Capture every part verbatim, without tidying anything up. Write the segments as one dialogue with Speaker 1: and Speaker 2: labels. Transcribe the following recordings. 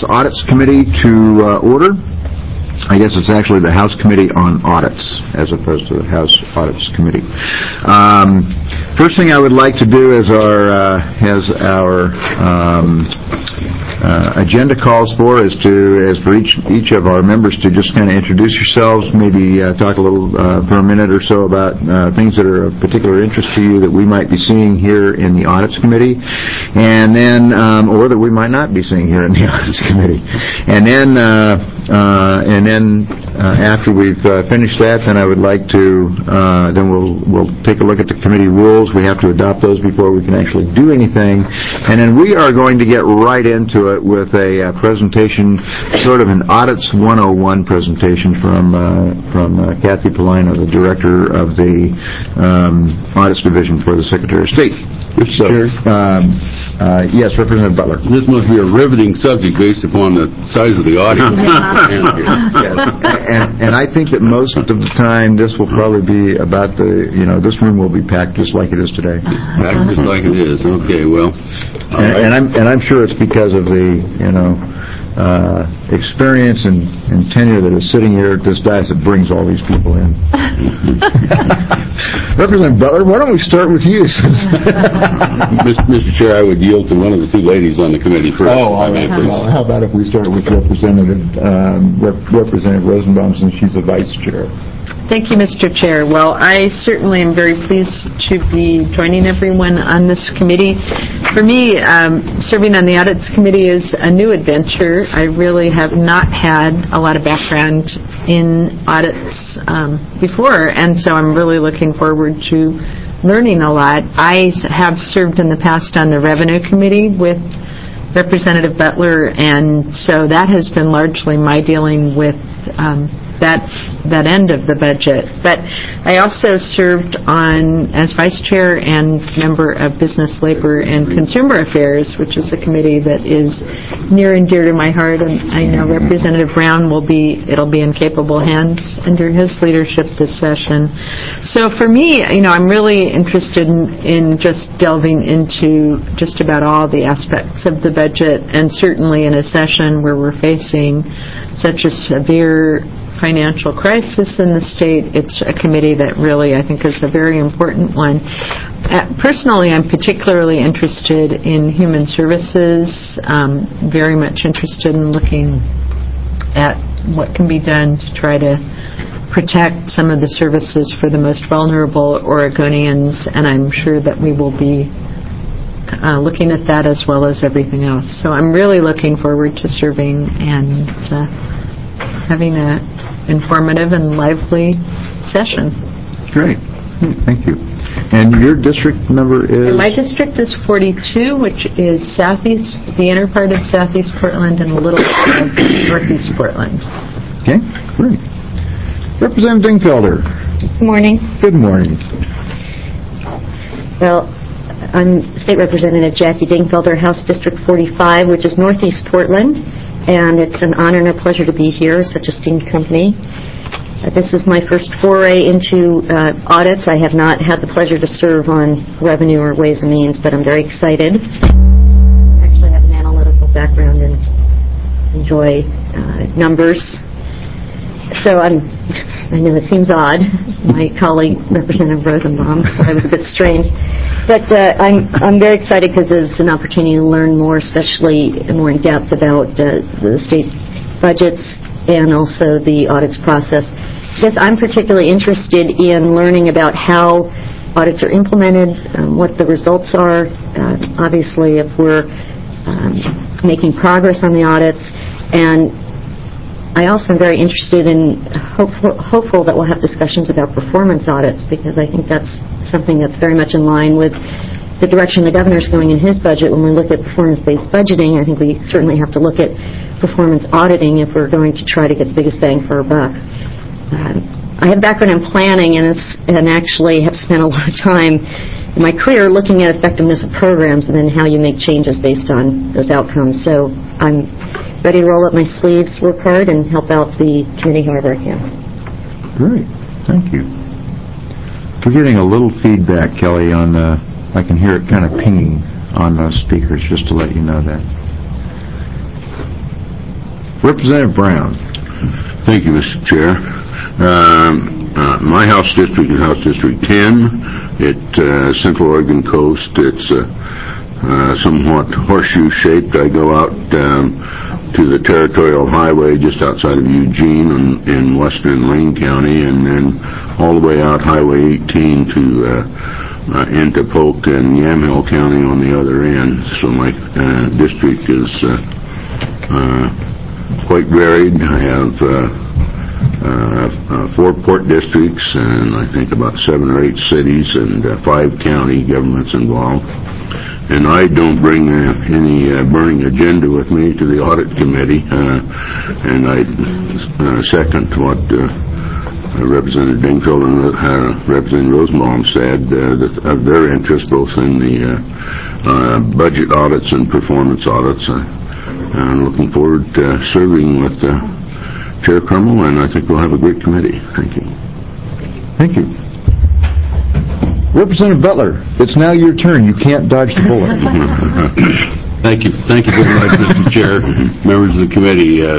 Speaker 1: Audits Committee to uh, order. I guess it's actually the House Committee on Audits as opposed to the House Audits Committee. Um, first thing I would like to do is our uh, as our um, uh, agenda calls for is to as for each each of our members to just kind of introduce yourselves, maybe uh, talk a little uh, for a minute or so about uh, things that are of particular interest to you that we might be seeing here in the Audits Committee, and then um, or that we might not be seeing here in the Audits Committee, and then. Uh, Uh, and then uh, after we've uh, finished that, then I would like to, uh, then we'll we'll take a look at the committee rules. We have to adopt those before we can actually do anything. And then we are going to get right into it with a uh, presentation, sort of an Audits one oh one presentation from uh, from uh, Kathy Polino, the Director of the um, Audits Division for the Secretary of State.
Speaker 2: Mister
Speaker 1: So,
Speaker 2: Chair?
Speaker 1: Um, uh, yes, Representative Butler.
Speaker 2: This must be a riveting subject based upon the size of the audience.
Speaker 1: Yes. and, and I think that most of the time this will probably be about the, you know, this room will be packed just like it is today.
Speaker 2: Packed just like it is. Okay, well.
Speaker 1: And,
Speaker 2: right.
Speaker 1: and I'm and I'm sure it's because of the, you know, uh, experience and, and tenure that is sitting here at this dais that brings all these people in. Representative Butler, why don't we start with you?
Speaker 2: Mister Chair, I would yield to one of the two ladies on the committee first.
Speaker 1: Oh, all right. Well, how about if we start with Representative um, Rep- Representative Rosenbaum, since she's the vice chair?
Speaker 3: Thank you, Mister Chair. Well, I certainly am very pleased to be joining everyone on this committee. For me, um, serving on the Audits Committee is a new adventure. I really have not had a lot of background in audits um, before, and so I'm really looking forward to learning a lot. I have served in the past on the Revenue Committee with Representative Butler, and so that has been largely my dealing with um, that that end of the budget. But I also served on as vice chair and member of Business, Labor, and Consumer Affairs, which is a committee that is near and dear to my heart, and I know Representative Brown will be, it'll be in capable hands under his leadership this session. So for me, you know, I'm really interested in, in just delving into just about all the aspects of the budget, and certainly in a session where we're facing such a severe financial crisis in the state, it's a committee that really, I think, is a very important one. Uh, personally, I'm particularly interested in human services, um, very much interested in looking at what can be done to try to protect some of the services for the most vulnerable Oregonians, and I'm sure that we will be uh, looking at that as well as everything else. So I'm really looking forward to serving and uh, having a informative and lively session.
Speaker 1: Great. Thank you. And your district number is?
Speaker 3: And my district is forty-two, which is southeast, the inner part of southeast Portland and a little bit of northeast Portland.
Speaker 1: Okay, great. Representative Dingfelder.
Speaker 4: Good morning.
Speaker 1: Good morning.
Speaker 4: Well, I'm State Representative Jackie Dingfelder, House District forty-five, which is northeast Portland. And it's an honor and a pleasure to be here, such a esteemed company. Uh, this is my first foray into uh, audits. I have not had the pleasure to serve on revenue or Ways and Means, but I'm very excited. Actually, I have an analytical background and enjoy uh, numbers. So I'm, I know it seems odd. My colleague, Representative Rosenbaum, thought I was a bit strange. But uh, I'm I'm very excited because it's an opportunity to learn more, especially more in depth about uh, the state budgets and also the audits process. Because I'm particularly interested in learning about how audits are implemented, um, what the results are. Uh, obviously, if we're um, making progress on the audits, and I also am very interested in hopeful, hopeful that we'll have discussions about performance audits, because I think that's something that's very much in line with the direction the governor's going in his budget. When we look at performance-based budgeting, I think we certainly have to look at performance auditing if we're going to try to get the biggest bang for our buck. Um, I have background in planning and, it's, and actually have spent a lot of time in my career looking at effectiveness of programs and then how you make changes based on those outcomes. So I'm ready to roll up my sleeves, work hard, and help out the committee however I can.
Speaker 1: Great. Thank you. We're getting a little feedback, Kelly, on the, I can hear it kind of pinging on the speakers, just to let you know that. Representative Brown.
Speaker 2: Thank you, Mister Chair. Um, uh, my House district is House District ten. It uh, Central Oregon coast. It's uh, uh, somewhat horseshoe-shaped. I go out um, to the Territorial Highway just outside of Eugene in, in western Lane County, and then all the way out Highway eighteen to uh, uh, into Polk and Yamhill County on the other end. So my uh, district is uh, uh, quite varied. I have uh, uh, uh, four port districts and I think about seven or eight cities and uh, five county governments involved. And I don't bring uh, any uh, burning agenda with me to the audit committee, uh, and I uh, second what uh, Representative Dingfeld and uh, Representative Rosenbaum said, uh, that, of their interest both in the uh, uh, budget audits and performance audits. Uh, I'm looking forward to serving with uh, Chair Crummell, and I think we'll have a great committee. Thank you.
Speaker 1: Thank you. Representative Butler, it's now your turn. You can't dodge the bullet.
Speaker 2: Thank you. Thank you very much, Mister Chair, members of the committee, uh,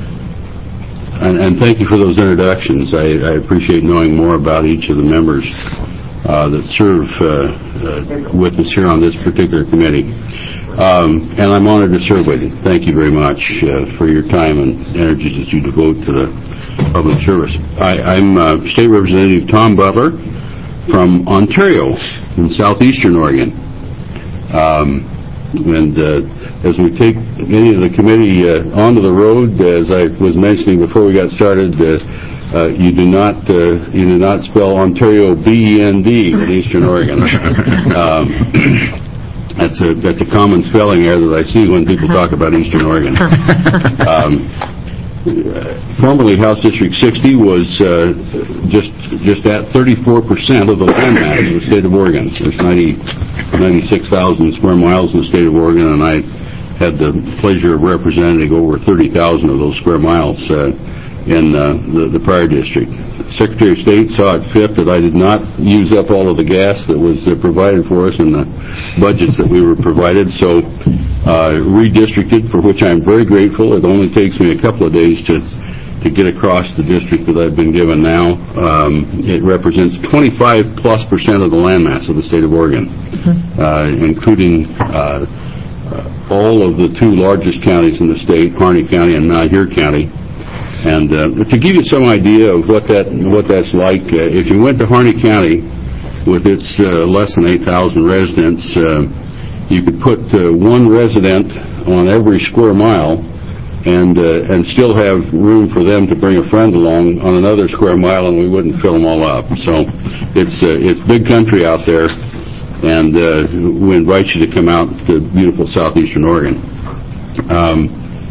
Speaker 2: and, and thank you for those introductions. I, I appreciate knowing more about each of the members uh, that serve uh, uh, with us here on this particular committee. Um, and I'm honored to serve with you. Thank you very much uh, for your time and energies that you devote to the public service. I, I'm uh, State Representative Tom Butler from Ontario in southeastern Oregon. Um, and uh, as we take any of the committee uh, onto the road, as I was mentioning before we got started, uh, uh, you do not uh, you do not spell Ontario B E N D in Eastern Oregon. um, that's a that's a common spelling error that I see when people talk about Eastern Oregon. Um, Formerly, House District sixty was uh, just just at thirty-four percent of the land mass of the state of Oregon. There's ninety, ninety-six thousand square miles in the state of Oregon, and I had the pleasure of representing over thirty thousand of those square miles uh, in uh, the, the prior district. Secretary of State saw it fit that I did not use up all of the gas that was uh, provided for us in the budgets that we were provided, so uh, redistricted, for which I'm very grateful. It only takes me a couple of days to to get across the district that I've been given now. Um, it represents twenty-five plus percent of the landmass of the state of Oregon, uh, including uh, uh, all of the two largest counties in the state, Harney County and Malheur County. And uh, to give you some idea of what that what that's like, uh, if you went to Harney County with its uh, less than eight thousand residents, uh, you could put uh, one resident on every square mile, and uh, and still have room for them to bring a friend along on another square mile, and we wouldn't fill them all up. So it's uh, it's big country out there, and uh, we invite you to come out to beautiful southeastern Oregon. Um,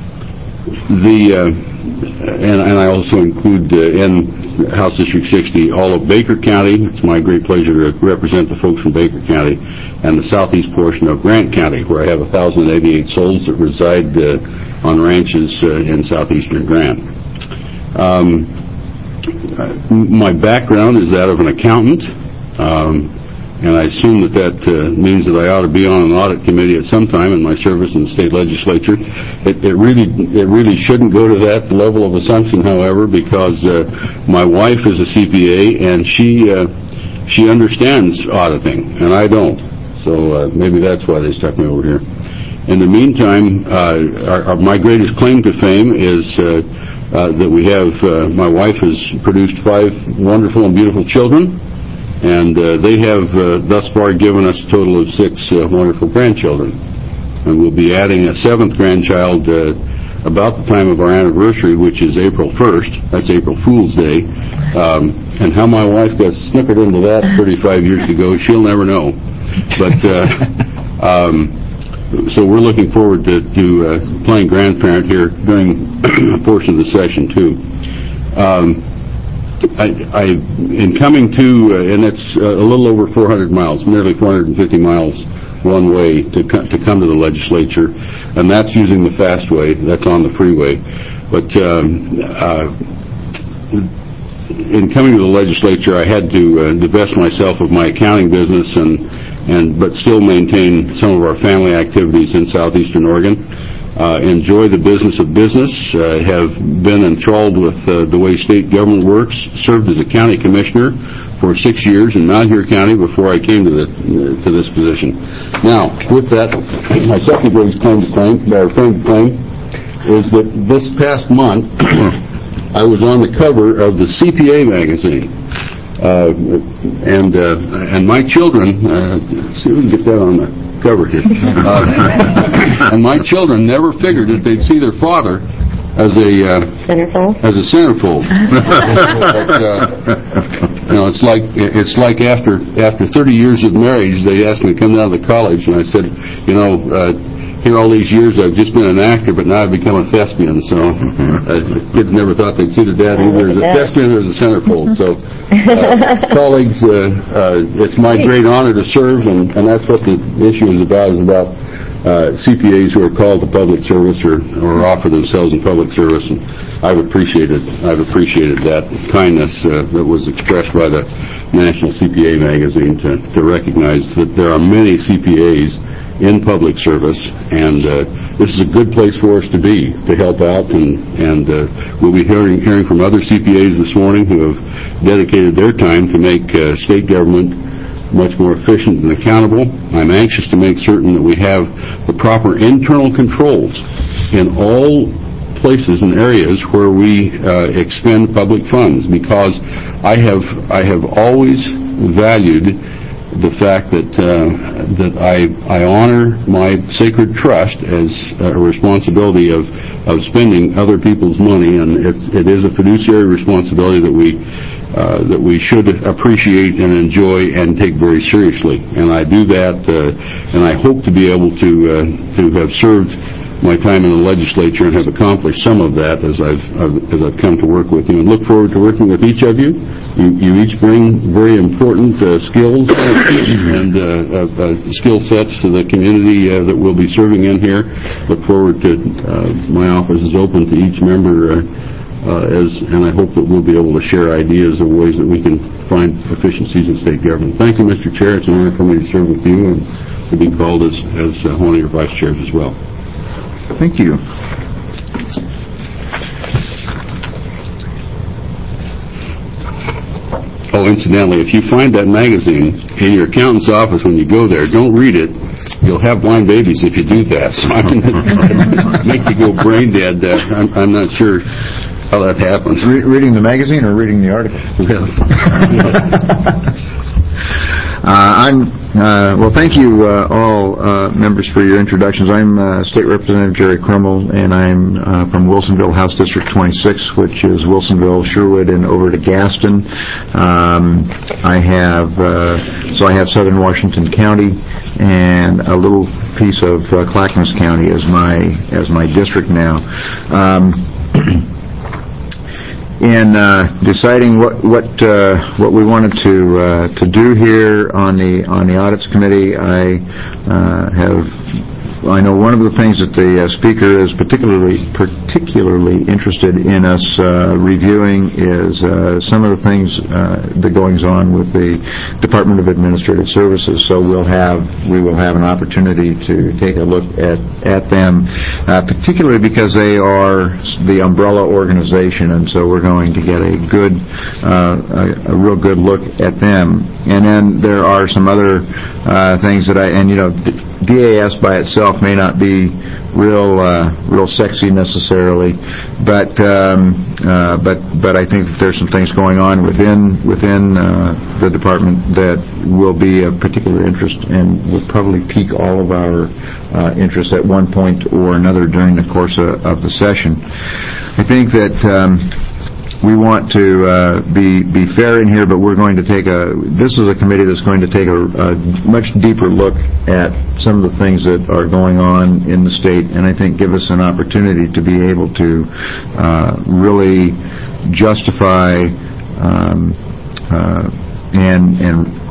Speaker 2: the uh, and, and I also include uh, in House District sixty all of Baker County. It's my great pleasure to represent the folks from Baker County, and the southeast portion of Grant County, where I have one thousand eighty-eight souls that reside uh, on ranches uh, in southeastern Grant. Um, my background is that of an accountant, um, and I assume that that uh, means that I ought to be on an audit committee at some time in my service in the state legislature. It, it really it really shouldn't go to that level of assumption, however, because uh, my wife is a C P A, and she uh, she understands auditing, and I don't. So uh, maybe that's why they stuck me over here. In the meantime, uh, our, our, my greatest claim to fame is uh, uh, that we have, uh, my wife has produced five wonderful and beautiful children, and uh, they have uh, thus far given us a total of six uh, wonderful grandchildren. And we'll be adding a seventh grandchild uh, about the time of our anniversary, which is April first. That's April Fool's Day. Um, and how my wife got snookered into that thirty-five years ago, she'll never know. But uh, um, so we're looking forward to, to uh, playing grandparent here during a portion of the session, too. Um, I, I, in coming to, uh, and it's uh, a little over four hundred miles, nearly four hundred fifty miles one way to, co- to come to the legislature, and that's using the fast way, that's on the freeway. But um, uh, in coming to the legislature, I had to uh, divest myself of my accounting business and, and but still maintain some of our family activities in southeastern Oregon. uh, enjoy the business of business, uh, have been enthralled with uh, the way state government works, served as a county commissioner for six years in Mount Airy County before I came to, the, to this position. Now, with that, my second greatest claim to claim, or claim to claim is that this past month, I was on the cover of the C P A magazine. Uh, and uh, and my children, uh, see if we can get that on the cover here. Uh, and my children never figured that they'd see their father as a uh,
Speaker 4: Centerfold?
Speaker 2: as a centerfold. But, uh, you know, it's like it's like after after thirty years of marriage, they asked me to come down to college, and I said, you know, uh, here all these years I've just been an actor, but now I've become a thespian. So uh, the kids never thought they'd see their dad either as a thespian or as a centerfold. So, uh, colleagues, uh, uh, it's my great honor to serve, and, and that's what the issue is about. Is about. Uh, C P As who are called to public service or, or offer themselves in public service, and I've appreciated I've appreciated that kindness uh, that was expressed by the National C P A magazine to, to recognize that there are many C P As in public service, and uh, this is a good place for us to be to help out, and and uh, we'll be hearing hearing from other C P As this morning who have dedicated their time to make uh, state government much more efficient and accountable. I'm anxious to make certain that we have the proper internal controls in all places and areas where we uh, expend public funds, because I have I have always valued the fact that uh, that I I honor my sacred trust as a responsibility of of spending other people's money, and it, it is a fiduciary responsibility that we uh, that we should appreciate and enjoy and take very seriously. And I do that, uh, and I hope to be able to uh, to have served my time in the legislature and have accomplished some of that as I've, I've as I've come to work with you, and look forward to working with each of you. You, you each bring very important uh, skills and uh, uh, uh, skill sets to the community uh, that we'll be serving in here. Look forward to uh, my office is open to each member, uh, uh, as and I hope that we'll be able to share ideas of ways that we can find efficiencies in state government. Thank you, Mister Chair. It's an honor for me to serve with you and to be called as, as uh, one of your vice chairs as well.
Speaker 1: Thank you.
Speaker 2: Oh, incidentally, if you find that magazine in your accountant's office when you go there, don't read it. You'll have blind babies if you do that. So I'm going to make you go brain dead. Uh, I'm, I'm not sure how that happens.
Speaker 1: Re- reading the magazine or reading the article?
Speaker 2: Really?
Speaker 1: Uh, I'm uh, well. Thank you, uh, all uh, members, for your introductions. I'm uh, State Representative Jerry Crummell, and I'm uh, from Wilsonville, House District twenty-six, which is Wilsonville, Sherwood, and over to Gaston. Um, I have uh, so I have Southern Washington County and a little piece of uh, Clackamas County as my as my district now. Um, In uh, deciding what what uh, what we wanted to uh, to do here on the on the audits committee, I uh, have I know one of the things that the uh, speaker is particularly particularly interested in us uh, reviewing is uh, some of the things uh, that goings on with the Department of Administrative Services. So we'll have we will have an opportunity to take a look at at them, uh, particularly because they are the umbrella organization, and so we're going to get a good uh, a, a real good look at them. And then there are some other uh, things that I and you know. D A S by itself may not be real, uh, real sexy necessarily, but um, uh, but but I think that there's some things going on within within uh, the department that will be of particular interest and will probably pique all of our uh, interest at one point or another during the course of, of the session. I think that. Um, We want to uh, be be fair in here, but we're going to take a. This is a committee that's going to take a, a much deeper look at some of the things that are going on in the state, and I think give us an opportunity to be able to uh, really justify um, uh, and and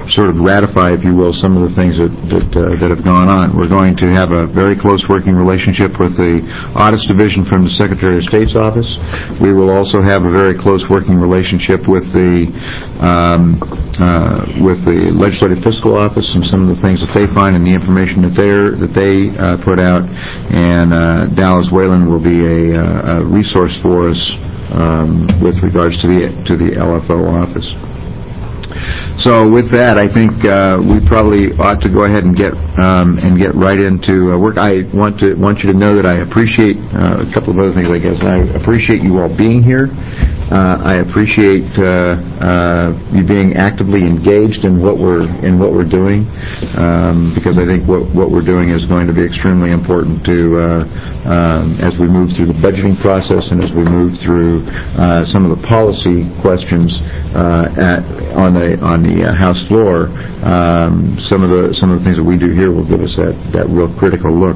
Speaker 1: sort of ratify, if you will, some of the things that that, uh, that have gone on. We're going to have a very close working relationship with the Audits Division from the Secretary of State's office. We will also have a very close working relationship with the um, uh, with the Legislative Fiscal Office and some of the things that they find and the information that they're that they uh, put out. And uh, Dallas Whalen will be a, uh, a resource for us um, with regards to the to the L F O office. So with that, I think uh, we probably ought to go ahead and get um, and get right into uh, work. I want to want you to know that I appreciate uh, a couple of other things. I guess I appreciate you all being here. Uh, I appreciate uh, uh, you being actively engaged in what we're in what we're doing, um, because I think what what we're doing is going to be extremely important to uh, um, as we move through the budgeting process and as we move through uh, some of the policy questions uh, at, on the on the uh, House floor. Um, some of the some of the things that we do here will give us that that real critical look.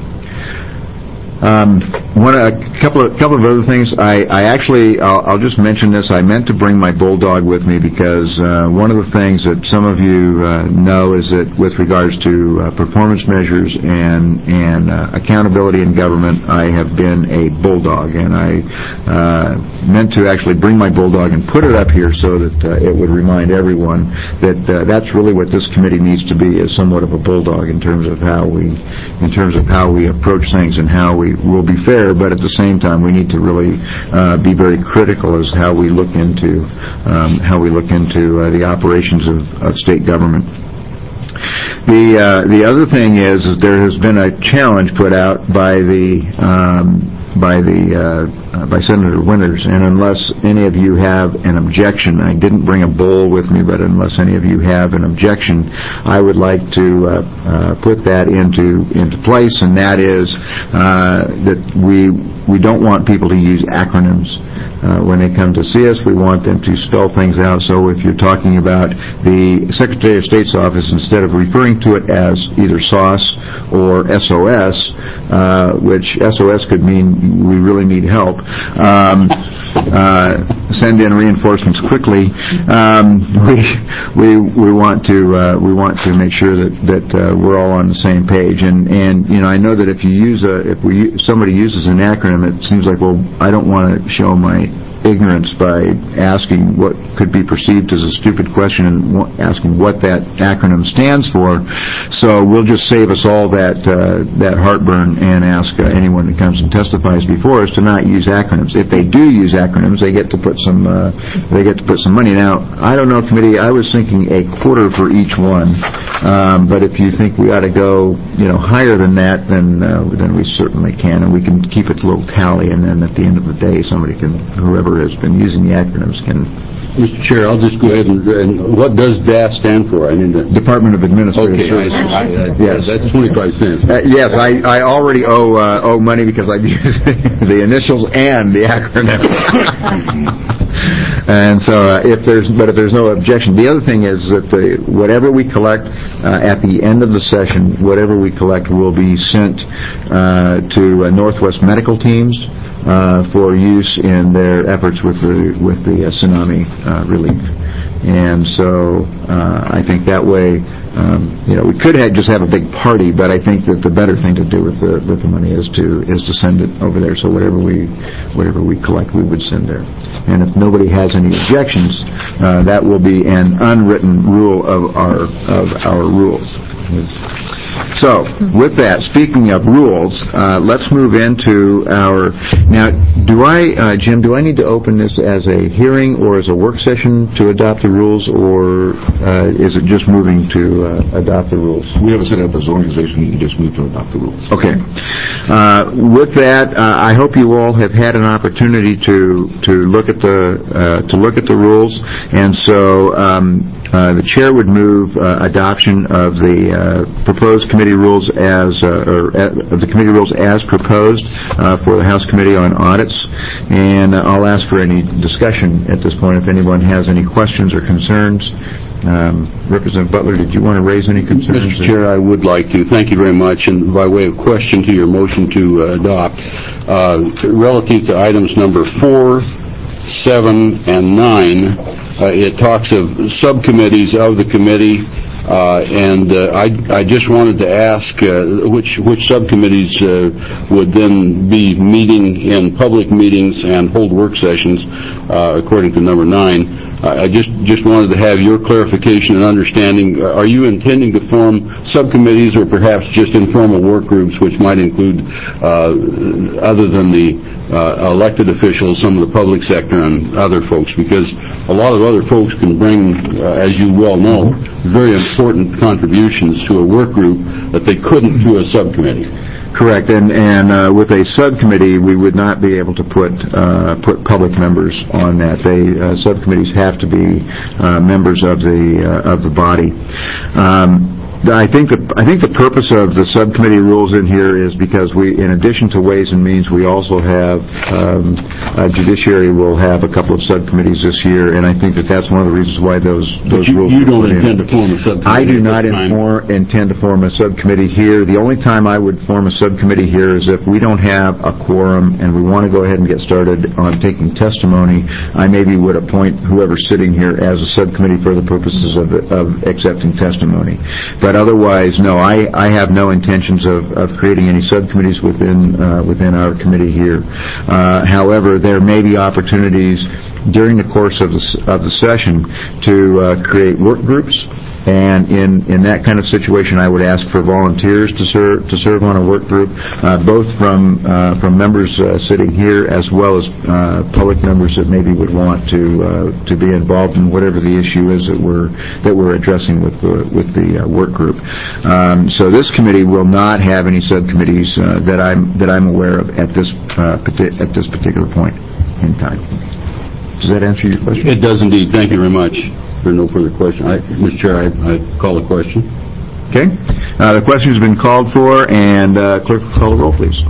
Speaker 1: Um, one, a couple of couple of other things. I, I actually, I'll, I'll just mention this. I meant to bring my bulldog with me because uh, one of the things that some of you uh, know is that with regards to uh, performance measures and and uh, accountability in government, I have been a bulldog, and I uh, meant to actually bring my bulldog and put it up here so that uh, it would remind everyone that uh, that's really what this committee needs to be, is somewhat of a bulldog in terms of how we, in terms of how we approach things and how we will be fair, but at the same time we need to really uh, be very critical as how we look into um, how we look into uh, the operations of, of state government. The uh, the other thing is, is there has been a challenge put out by the um, by the uh, uh, by Senator Winters, and unless any of you have an objection, I didn't bring a bowl with me, but unless any of you have an objection, I would like to uh, uh, put that into into place, and that is uh, that we we don't want people to use acronyms. Uh, when they come to see us, we want them to spell things out. So if you're talking about the Secretary of State's office, instead of referring to it as either S O S or S O S, uh, which S O S could mean we really need help, um, uh, send in reinforcements quickly. Um, we we we want to uh, we want to make sure that that uh, we're all on the same page. And and you know, I know that if you use a if we if somebody uses an acronym, it seems like, well, I don't want to show my ignorance by asking what could be perceived as a stupid question and asking what that acronym stands for. So we'll just save us all that uh, that heartburn and ask uh, anyone that comes and testifies before us to not use acronyms. If they do use acronyms, they get to put some uh, they get to put some money. Now, I don't know, committee. I was thinking a quarter for each one, um, but if you think we ought to go, you know, higher than that, then uh, then we certainly can, and we can keep it a little tally, and then at the end of the day, somebody can, whoever has been using the acronyms can.
Speaker 2: Mister Chair, I'll just go ahead and, and what does D A S stand for? I mean, the
Speaker 1: Department of Administrative
Speaker 2: okay,
Speaker 1: Services.
Speaker 2: I, I, I,
Speaker 1: yes,
Speaker 2: that's twenty-five cents.
Speaker 1: Uh, yes, I, I already owe uh, owe money because I've used the initials and the acronym. And so, uh, if there's, but if there's no objection, the other thing is that the whatever we collect uh, at the end of the session, whatever we collect will be sent uh, to uh, Northwest medical teams uh, for use in their efforts with the with the uh, tsunami uh, relief. And so, uh, I think that way, um, you know, we could have, just have a big party, but I think that the better thing to do with the with the money is to is to send it over there. So whatever we whatever we collect, we would send there. And if nobody has any objections, uh, that will be an unwritten rule of our of our rules. So, with that, speaking of rules, uh, let's move into our... Now, do I, uh, Jim, do I need to open this as a hearing or as a work session to adopt the rules, or uh, is it just moving to uh, adopt the rules?
Speaker 5: We have it set up as an organization. You can just move to adopt the rules.
Speaker 1: Okay. Uh, with that, uh, I hope you all have had an opportunity to to look at the uh, to look at the rules, and so um, uh, the chair would move uh, adoption of the uh, proposed committee rules as uh, or uh, the committee rules as proposed uh, for the House Committee on Audits, and uh, I'll ask for any discussion at this point if anyone has any questions or concerns. Um, Representative Butler, did you want to raise any concerns?
Speaker 2: Mister Chair, I would like to. Thank you very much. And by way of question to your motion to uh, adopt, uh, relative to items number four, seven, and nine, uh, it talks of subcommittees of the committee, uh, and uh, I, I just wanted to ask uh, which which subcommittees uh, would then be meeting in public meetings and hold work sessions, uh, according to number nine. I just just wanted to have your clarification and understanding. Are you intending to form subcommittees or perhaps just informal work groups, which might include, uh, other than the uh, elected officials, some of the public sector and other folks? Because a lot of other folks can bring, uh, as you well know, very important contributions to a work group that they couldn't to a subcommittee.
Speaker 1: Correct, and and uh, with a subcommittee, we would not be able to put uh, put public members on that. They uh, subcommittees have to be uh, members of the uh, of the body. Um, I think the I think the purpose of the subcommittee rules in here is because we, in addition to Ways and Means, we also have um, uh, Judiciary will have a couple of subcommittees this year, and I think that that's one of the reasons why those those
Speaker 2: but you,
Speaker 1: rules.
Speaker 2: You don't
Speaker 1: put
Speaker 2: intend
Speaker 1: in.
Speaker 2: to form a subcommittee.
Speaker 1: I do not
Speaker 2: inform,
Speaker 1: intend to form a subcommittee here. The only time I would form a subcommittee here is if we don't have a quorum and we want to go ahead and get started on taking testimony. I maybe would appoint whoever's sitting here as a subcommittee for the purposes of, of accepting testimony. But otherwise, no, I, I have no intentions of, of creating any subcommittees within uh, within our committee here. Uh, however, there may be opportunities during the course of the, of the session to uh, create work groups. And in, in that kind of situation, I would ask for volunteers to serve to serve on a work group, uh, both from uh, from members uh, sitting here as well as uh, public members that maybe would want to uh, to be involved in whatever the issue is that we're that we're addressing with the with the uh, work group. Um, so this committee will not have any subcommittees uh, that I'm that I'm aware of at this uh, pati- at this particular point in time. Does that answer your question?
Speaker 2: It does indeed. Thank you very much. If there are no further questions, I, Mister Chair, I, I call the question.
Speaker 1: Okay. Uh, the question has been called for, and uh, clerk will call the roll, please.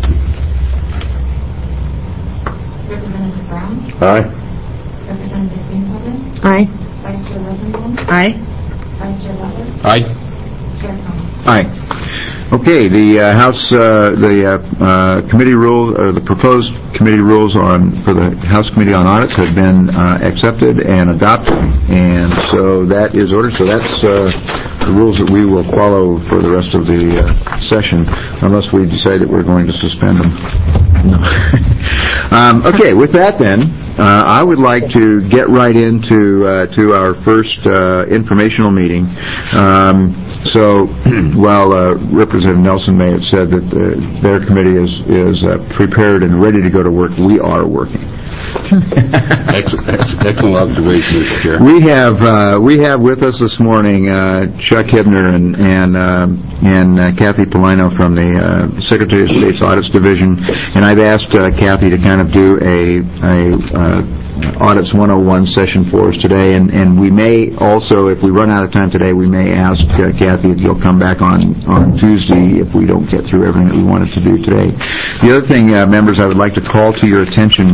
Speaker 6: Representative Brown?
Speaker 1: Aye.
Speaker 6: Representative Greenfelder?
Speaker 4: Aye.
Speaker 6: Vice Chair Rosenbaum?
Speaker 3: Aye.
Speaker 6: Vice Chair Butler?
Speaker 2: Aye.
Speaker 6: Chair Thomas?
Speaker 1: Aye. Okay, the uh, House, uh, the uh, uh, committee rules, or the proposed committee rules on for the House Committee on Audits have been uh, accepted and adopted, and so that is ordered. So that's uh, the rules that we will follow for the rest of the uh, session, unless we decide that we're going to suspend them. No. um, okay, with that then, uh, I would like to get right into uh, to our first uh, informational meeting. Um, So, while uh, Representative Nelson may have said that the, their committee is is uh, prepared and ready to go to work, we are working.
Speaker 2: excellent, excellent observation, Mister Chair.
Speaker 1: We have uh, we have with us this morning uh, Chuck Hibner and and uh, and uh, Kathy Polino from the uh, Secretary of State's Audits Division, and I've asked uh, Kathy to kind of do a a uh, Audits one oh one session for us today, and, and we may also, if we run out of time today, we may ask uh, Kathy if you'll come back on, on Tuesday if we don't get through everything that we wanted to do today. The other thing, uh, members, I would like to call to your attention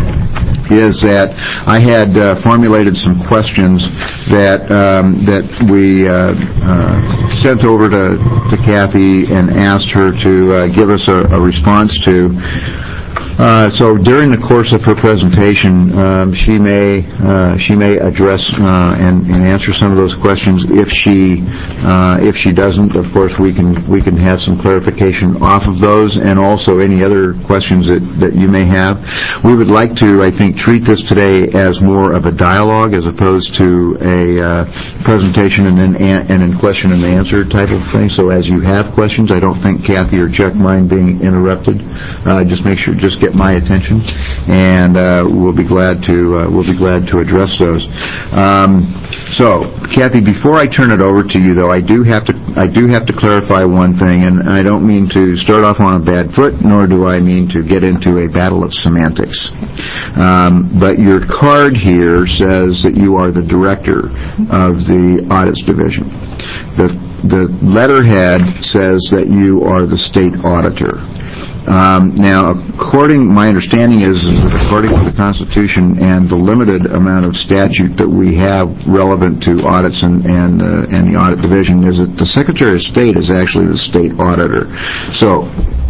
Speaker 1: is that I had uh, formulated some questions that um, that we uh, uh, sent over to, to Kathy and asked her to uh, give us a, a response to. Uh, so during the course of her presentation, um, she may uh, she may address uh, and, and answer some of those questions. If she uh, if she doesn't, of course, we can we can have some clarification off of those, and also any other questions that, that you may have. We would like to, I think, treat this today as more of a dialogue as opposed to a uh, presentation and then an, and then question and answer type of thing. So as you have questions, I don't think Kathy or Chuck mind being interrupted. Uh, just make sure just get my attention, and uh, we'll be glad to uh, we'll be glad to address those. Um, so, Kathy, before I turn it over to you, though, I do have to I do have to clarify one thing, and I don't mean to start off on a bad foot, nor do I mean to get into a battle of semantics. Um, but your card here says that you are the director of the Audits Division. The the letterhead says that you are the state auditor. Um, now, according, my understanding is, is that according to the Constitution and the limited amount of statute that we have relevant to audits and and, uh, and the Audit Division, is that the Secretary of State is actually the state auditor. So,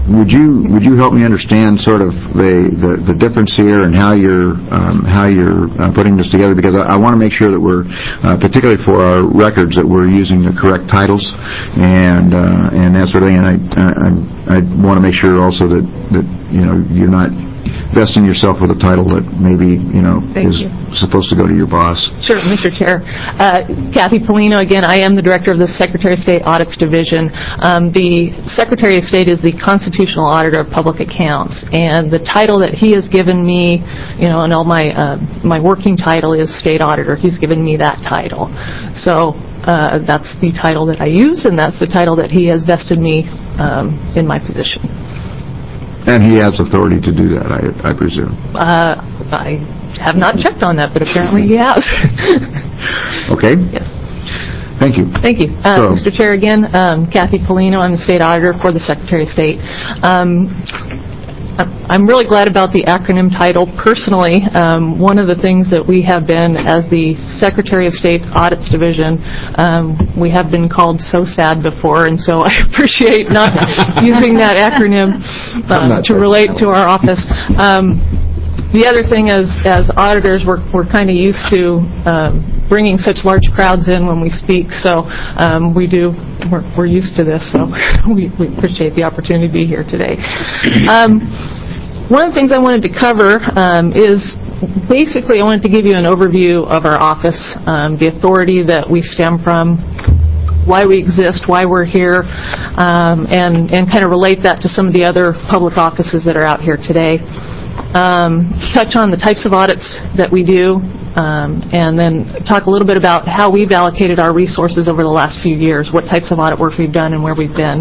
Speaker 1: would you would you help me understand sort of the, the, the difference here and how you're um, how you're uh, putting this together? Because I, I want to make sure that we're, uh, particularly for our records, that we're using the correct titles and uh, and that sort of thing. And I I, I want to make sure also that, that you know you're not vesting yourself with a title that maybe, you know,
Speaker 7: Thank
Speaker 1: is
Speaker 7: you.
Speaker 1: supposed to go to your boss.
Speaker 7: Sure, Mister Chair. Uh, Kathy Polino, again, I am the Director of the Secretary of State Audits Division. Um, the Secretary of State is the Constitutional Auditor of Public Accounts, and the title that he has given me, you know, and all my, uh, my working title is State Auditor. He's given me that title. So uh, that's the title that I use, and that's the title that he has vested me um, in my position.
Speaker 1: And he has authority to do that, I, I presume.
Speaker 7: Uh, I have not checked on that, but apparently he has.
Speaker 1: Okay.
Speaker 7: Yes.
Speaker 1: Thank you.
Speaker 7: Thank you. Uh,
Speaker 1: So-
Speaker 7: Mister Chair, again, um, Kathy Polino. I'm the State Auditor for the Secretary of State. Um, I'm really glad about the acronym title. Personally, um, one of the things that we have been, as the Secretary of State Audits Division, um, we have been called so sad before, and so I appreciate not using that acronym uh, to relate to our office. Um, the other thing is, as auditors, we're, we're kind of used to um, bringing such large crowds in when we speak, so um, we do, we're, we're used to this, so we, we appreciate the opportunity to be here today. Um, one of the things I wanted to cover um, is basically I wanted to give you an overview of our office, um, the authority that we stem from, why we exist, why we're here, um, and, and kind of relate that to some of the other public offices that are out here today. Um, touch on the types of audits that we do, um, and then talk a little bit about how we've allocated our resources over the last few years, what types of audit work we've done and where we've been.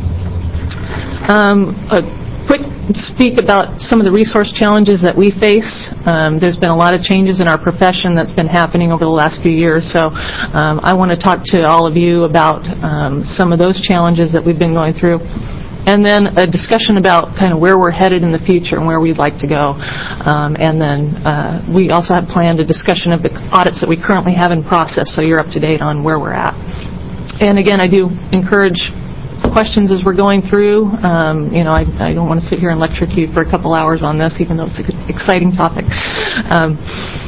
Speaker 7: Um, a quick speak about some of the resource challenges that we face. Um, there's been a lot of changes in our profession that's been happening over the last few years, so um, I want to talk to all of you about um, some of those challenges that we've been going through. And then a discussion about kind of where we're headed in the future and where we'd like to go. Um, and then uh, we also have planned a discussion of the audits that we currently have in process, so you're up to date on where we're at. And again, I do encourage questions as we're going through. Um, you know, I, I don't want to sit here and lecture to you for a couple hours on this, even though it's an exciting topic. Um,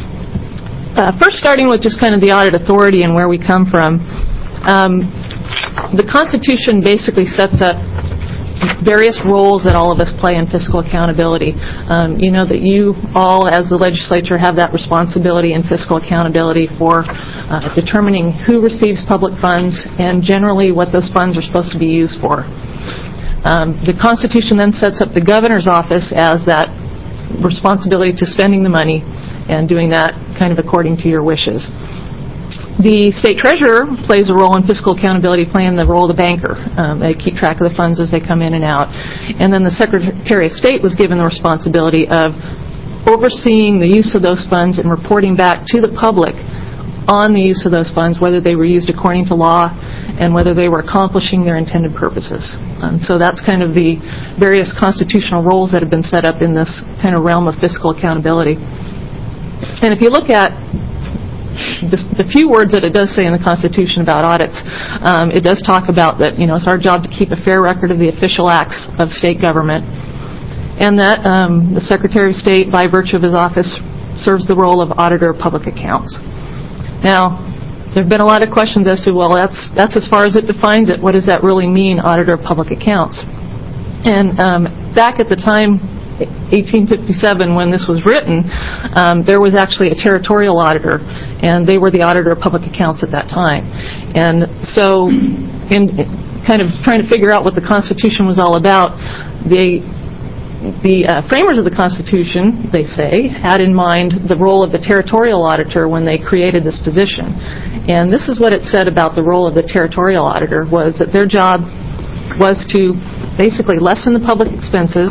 Speaker 7: uh, first, starting with just kind of the audit authority and where we come from. Um, the Constitution basically sets up various roles that all of us play in fiscal accountability. Um, you know that you all, as the legislature, have that responsibility in fiscal accountability for uh, determining who receives public funds and generally what those funds are supposed to be used for. Um, the Constitution then sets up the governor's office as that responsibility to spending the money and doing that kind of according to your wishes. The state treasurer plays a role in fiscal accountability, playing the role of the banker. Um, they keep track of the funds as they come in and out. And then the Secretary of State was given the responsibility of overseeing the use of those funds and reporting back to the public on the use of those funds, whether they were used according to law and whether they were accomplishing their intended purposes. And so that's kind of the various constitutional roles that have been set up in this kind of realm of fiscal accountability. And if you look at The, the few words that it does say in the Constitution about audits, um, it does talk about that, you know, it's our job to keep a fair record of the official acts of state government, and that um, the Secretary of State, by virtue of his office, serves the role of auditor of public accounts. Now, there have been a lot of questions as to, well, that's that's as far as it defines it. What does that really mean, auditor of public accounts? And um, back at the time, eighteen fifty-seven, when this was written, um, there was actually a territorial auditor, and they were the auditor of public accounts at that time. And so, in kind of trying to figure out what the Constitution was all about, they, the uh, framers of the Constitution, they say, had in mind the role of the territorial auditor when they created this position. And this is what it said about the role of the territorial auditor, was that their job was to basically lessen the public expenses.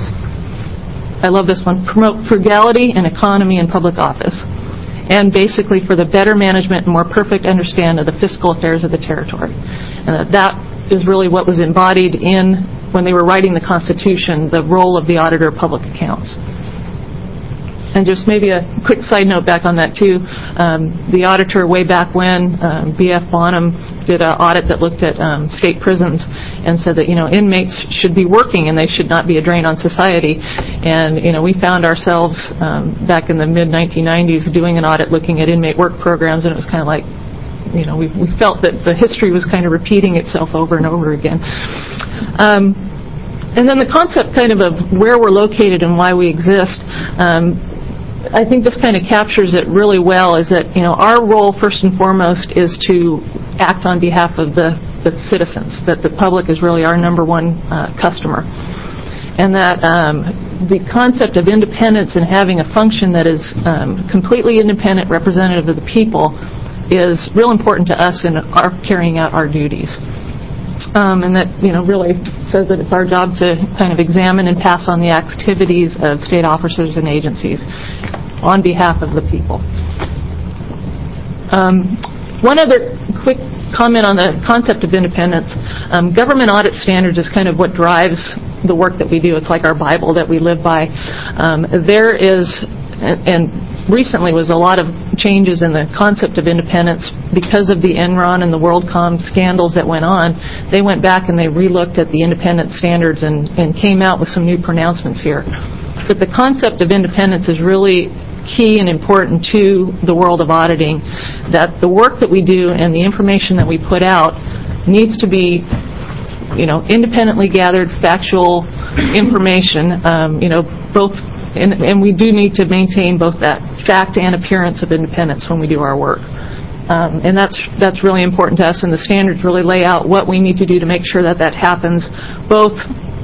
Speaker 7: I love this one, promote frugality and economy in public office, and basically for the better management and more perfect understanding of the fiscal affairs of the territory. And that, that is really what was embodied in, when they were writing the Constitution, the role of the auditor of public accounts. And just maybe a quick side note back on that, too. Um, the auditor way back when, um, B F Bonham, did an audit that looked at um, state prisons and said that, you know, inmates should be working and they should not be a drain on society. And, you know, we found ourselves um, back in the mid nineteen nineties doing an audit looking at inmate work programs, and it was kind of like, you know, we, we felt that the history was kind of repeating itself over and over again. Um, and then the concept kind of of where we're located and why we exist, um, I think this kind of captures it really well, is that, you know, our role first and foremost is to act on behalf of the, the citizens, that the public is really our number one uh, customer. And that um, the concept of independence and having a function that is um, completely independent, representative of the people, is real important to us in our carrying out our duties. Um, and that, you know, really says that it's our job to kind of examine and pass on the activities of state officers and agencies on behalf of the people. Um, one other quick comment on the concept of independence. Um, government audit standards is kind of what drives the work that we do. It's like our Bible that we live by. Um, there is, and, and recently was a lot of changes in the concept of independence because of the Enron and the WorldCom scandals that went on. They went back and they relooked at the independent standards and, and came out with some new pronouncements here. But the concept of independence is really key and important to the world of auditing, that the work that we do and the information that we put out needs to be, you know, independently gathered factual information, um, you know, both, and, and we do need to maintain both that fact and appearance of independence when we do our work. Um, and that's that's really important to us, and the standards really lay out what we need to do to make sure that that happens, both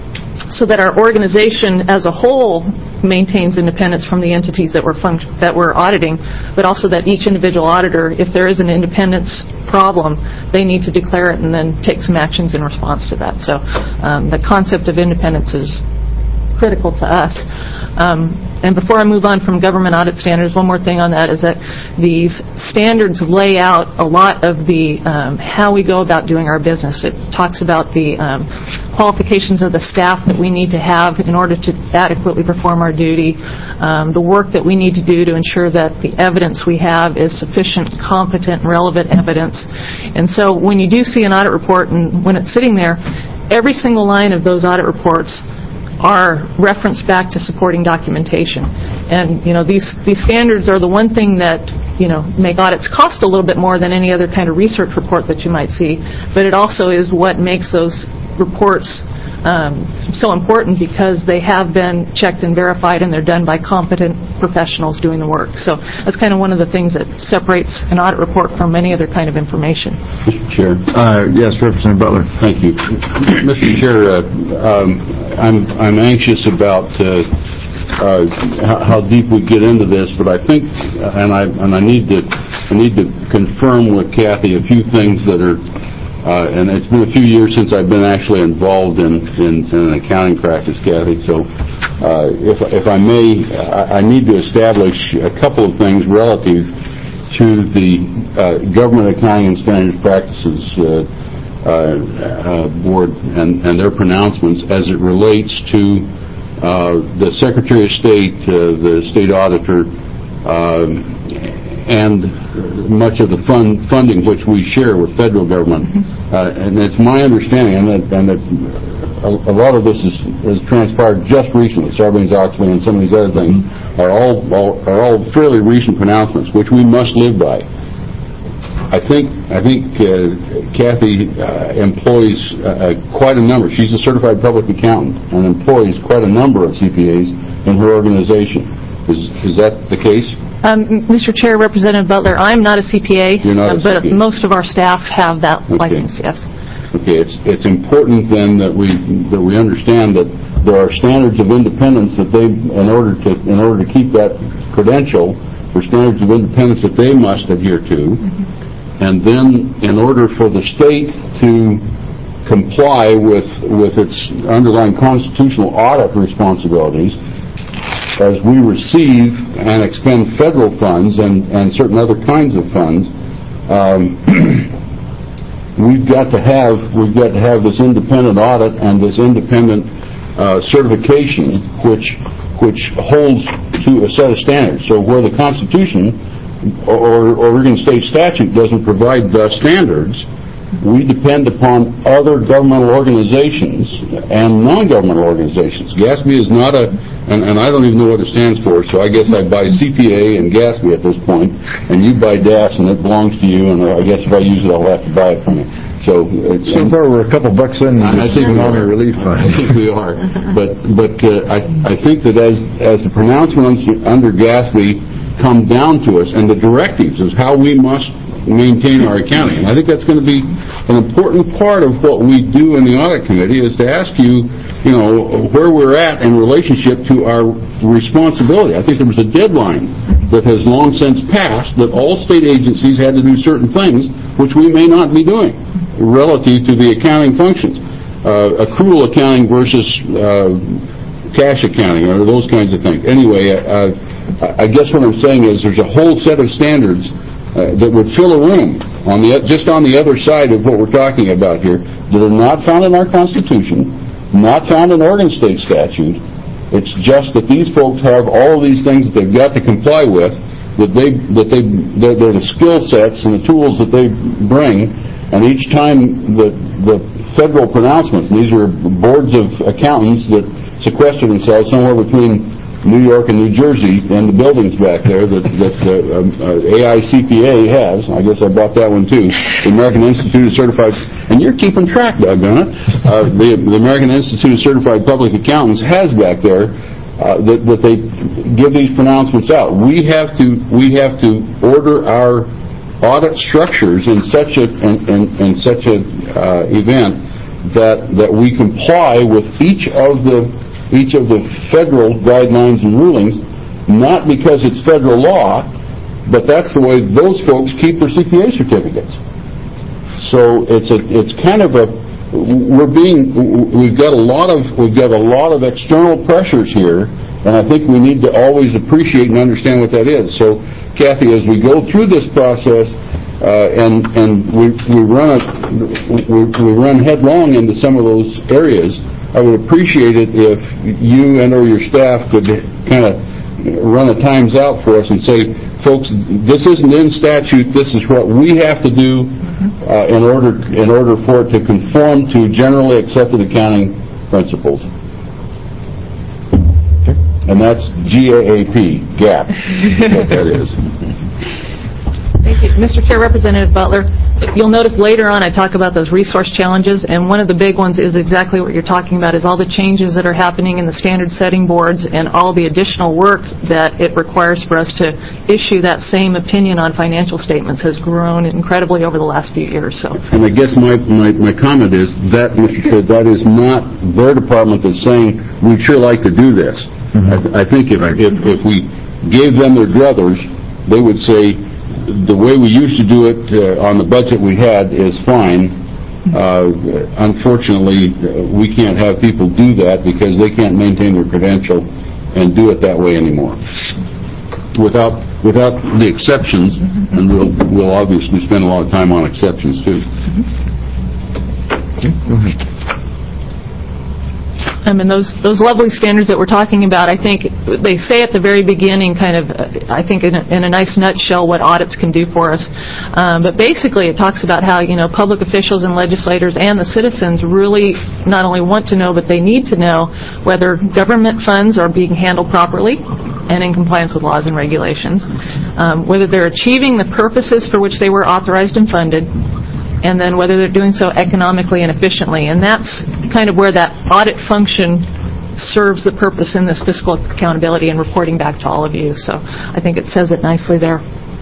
Speaker 7: so that our organization as a whole maintains independence from the entities that we're func- that we're auditing, but also that each individual auditor, if there is an independence problem, they need to declare it and then take some actions in response to that. So um, the concept of independence is critical to us. Um, and before I move on from government audit standards, one more thing on that is that these standards lay out a lot of the um, how we go about doing our business. It talks about the um, qualifications of the staff that we need to have in order to adequately perform our duty, um, the work that we need to do to ensure that the evidence we have is sufficient, competent, relevant evidence. And so when you do see an audit report and when it's sitting there, every single line of those audit reports are referenced back to supporting documentation. And, you know, these these standards are the one thing that, you know, make audits cost a little bit more than any other kind of research report that you might see, but it also is what makes those reports um, so important, because they have been checked and verified and they're done by competent professionals doing the work. So that's kind of one of the things that separates an audit report from any other kind of information.
Speaker 2: Mister Chair.
Speaker 1: Uh, yes, Representative Butler.
Speaker 2: Thank you. Mister Chair, uh, um, I'm, I'm anxious about uh, uh, how, how deep we get into this, but I think, and I, and I need to, I need to confirm with Kathy a few things that are, Uh, and it's been a few years since I've been actually involved in, in, in an accounting practice, Kathy. So uh, if, if I may, I, I need to establish a couple of things relative to the uh, Government Accounting and Standards Practices uh, uh, uh, Board and, and their pronouncements as it relates to uh, the Secretary of State, uh, the State Auditor, uh, and much of the fund, funding which we share with federal government. Uh, and it's my understanding, and that, and that a, a lot of this is, has transpired just recently, Sarbanes-Oxley and some of these other things are all, all are all fairly recent pronouncements, which we must live by. I think I think uh, Kathy uh, employs uh, quite a number. She's a certified public accountant and employs quite a number of C P As in her organization. Is is that the case?
Speaker 7: Um, Mister Chair, Representative Butler, I'm not a C P A,
Speaker 2: You're not a
Speaker 7: but
Speaker 2: C P A.
Speaker 7: most of our staff have that
Speaker 2: Okay.
Speaker 7: license, yes.
Speaker 2: Okay, it's it's important then that we that we understand that there are standards of independence that they, in order to in order to keep that credential, there are standards of independence that they must adhere to, mm-hmm. and then in order for the state to comply with with its underlying constitutional audit responsibilities, as we receive and expend federal funds and, and certain other kinds of funds, um, we've got to have we've got to have this independent audit and this independent uh, certification, which which holds to a set of standards. So where the Constitution or, or Oregon State statute doesn't provide the standards, we depend upon other governmental organizations and non-governmental organizations. GASB is not a, and, and I don't even know what it stands for, so I guess I buy C P A and GASB at this point, and you buy D A S, and it belongs to you, and I guess if I use it, I'll have to buy it from you. So, it's,
Speaker 1: So far, we're a couple bucks in.
Speaker 2: I think we
Speaker 1: Tsunami
Speaker 2: are.
Speaker 1: Relief Fund.
Speaker 2: I think we are. But but uh, I I think that as as the pronouncements under GASB come down to us, and the directives is how we must maintain our accounting, and I think that's going to be an important part of what we do in the audit committee, is to ask you, you know, where we're at in relationship to our responsibility. I think there was a deadline that has long since passed that all state agencies had to do certain things which we may not be doing relative to the accounting functions. Uh, accrual accounting versus uh, cash accounting, or those kinds of things. Anyway, uh, I guess what I'm saying is there's a whole set of standards uh, that would fill a room on the just on the other side of what we're talking about here that are not found in our Constitution, not found in Oregon State statute. It's just that these folks have all of these things that they've got to comply with, that they that they they're, they're the skill sets and the tools that they bring, and each time the the federal pronouncements, and these are boards of accountants that sequester themselves somewhere between New York and New Jersey and the buildings back there that, that uh, uh, A I C P A has. I guess I bought that one too. The American Institute of Certified, and you're keeping track, doggone it. Uh, the, the American Institute of Certified Public Accountants has back there uh, that, that they give these pronouncements out. We have to we have to order our audit structures in such a in, in, in such a uh, event that that we comply with each of the each of the federal guidelines and rulings, not because it's federal law, but that's the way those folks keep their C P A certificates. So it's a it's kind of a we're being we've got a lot of we've got a lot of external pressures here, and I think we need to always appreciate and understand what that is. So, Kathy, as we go through this process, uh, and and we we run a, we, we run headlong into some of those areas, I would appreciate it if you and or your staff could kind of run a times out for us and say, folks, this isn't in statute. This is what we have to do uh, in order in order for it to conform to generally accepted accounting principles. And that's G A A P, GAAP, what that is.
Speaker 7: Thank you. Mister Chair, Representative Butler, you'll notice later on I talk about those resource challenges, and one of the big ones is exactly what you're talking about, is all the changes that are happening in the standard setting boards and all the additional work that it requires for us to issue that same opinion on financial statements has grown incredibly over the last few years. So,
Speaker 2: and I guess my, my, my comment is that, Mister Chair, that is not their department that's saying, we'd sure like to do this. Mm-hmm. I, I think if, if, if we gave them their druthers, they would say, the way we used to do it uh, on the budget we had is fine. Uh, unfortunately, uh, we can't have people do that because they can't maintain their credential and do it that way anymore. Without without the exceptions, and we'll we'll obviously spend a lot of time on exceptions too.
Speaker 1: Okay, go ahead.
Speaker 7: I mean, those those lovely standards that we're talking about, I think they say at the very beginning, kind of, uh, I think in a, in a nice nutshell, what audits can do for us. Um, but basically, it talks about how, you know, public officials and legislators and the citizens really not only want to know, but they need to know whether government funds are being handled properly and in compliance with laws and regulations, um, whether they're achieving the purposes for which they were authorized and funded, and then whether they're doing so economically and efficiently. And that's kind of where that audit function serves the purpose in this fiscal accountability and reporting back to all of you. So I think it says it nicely there.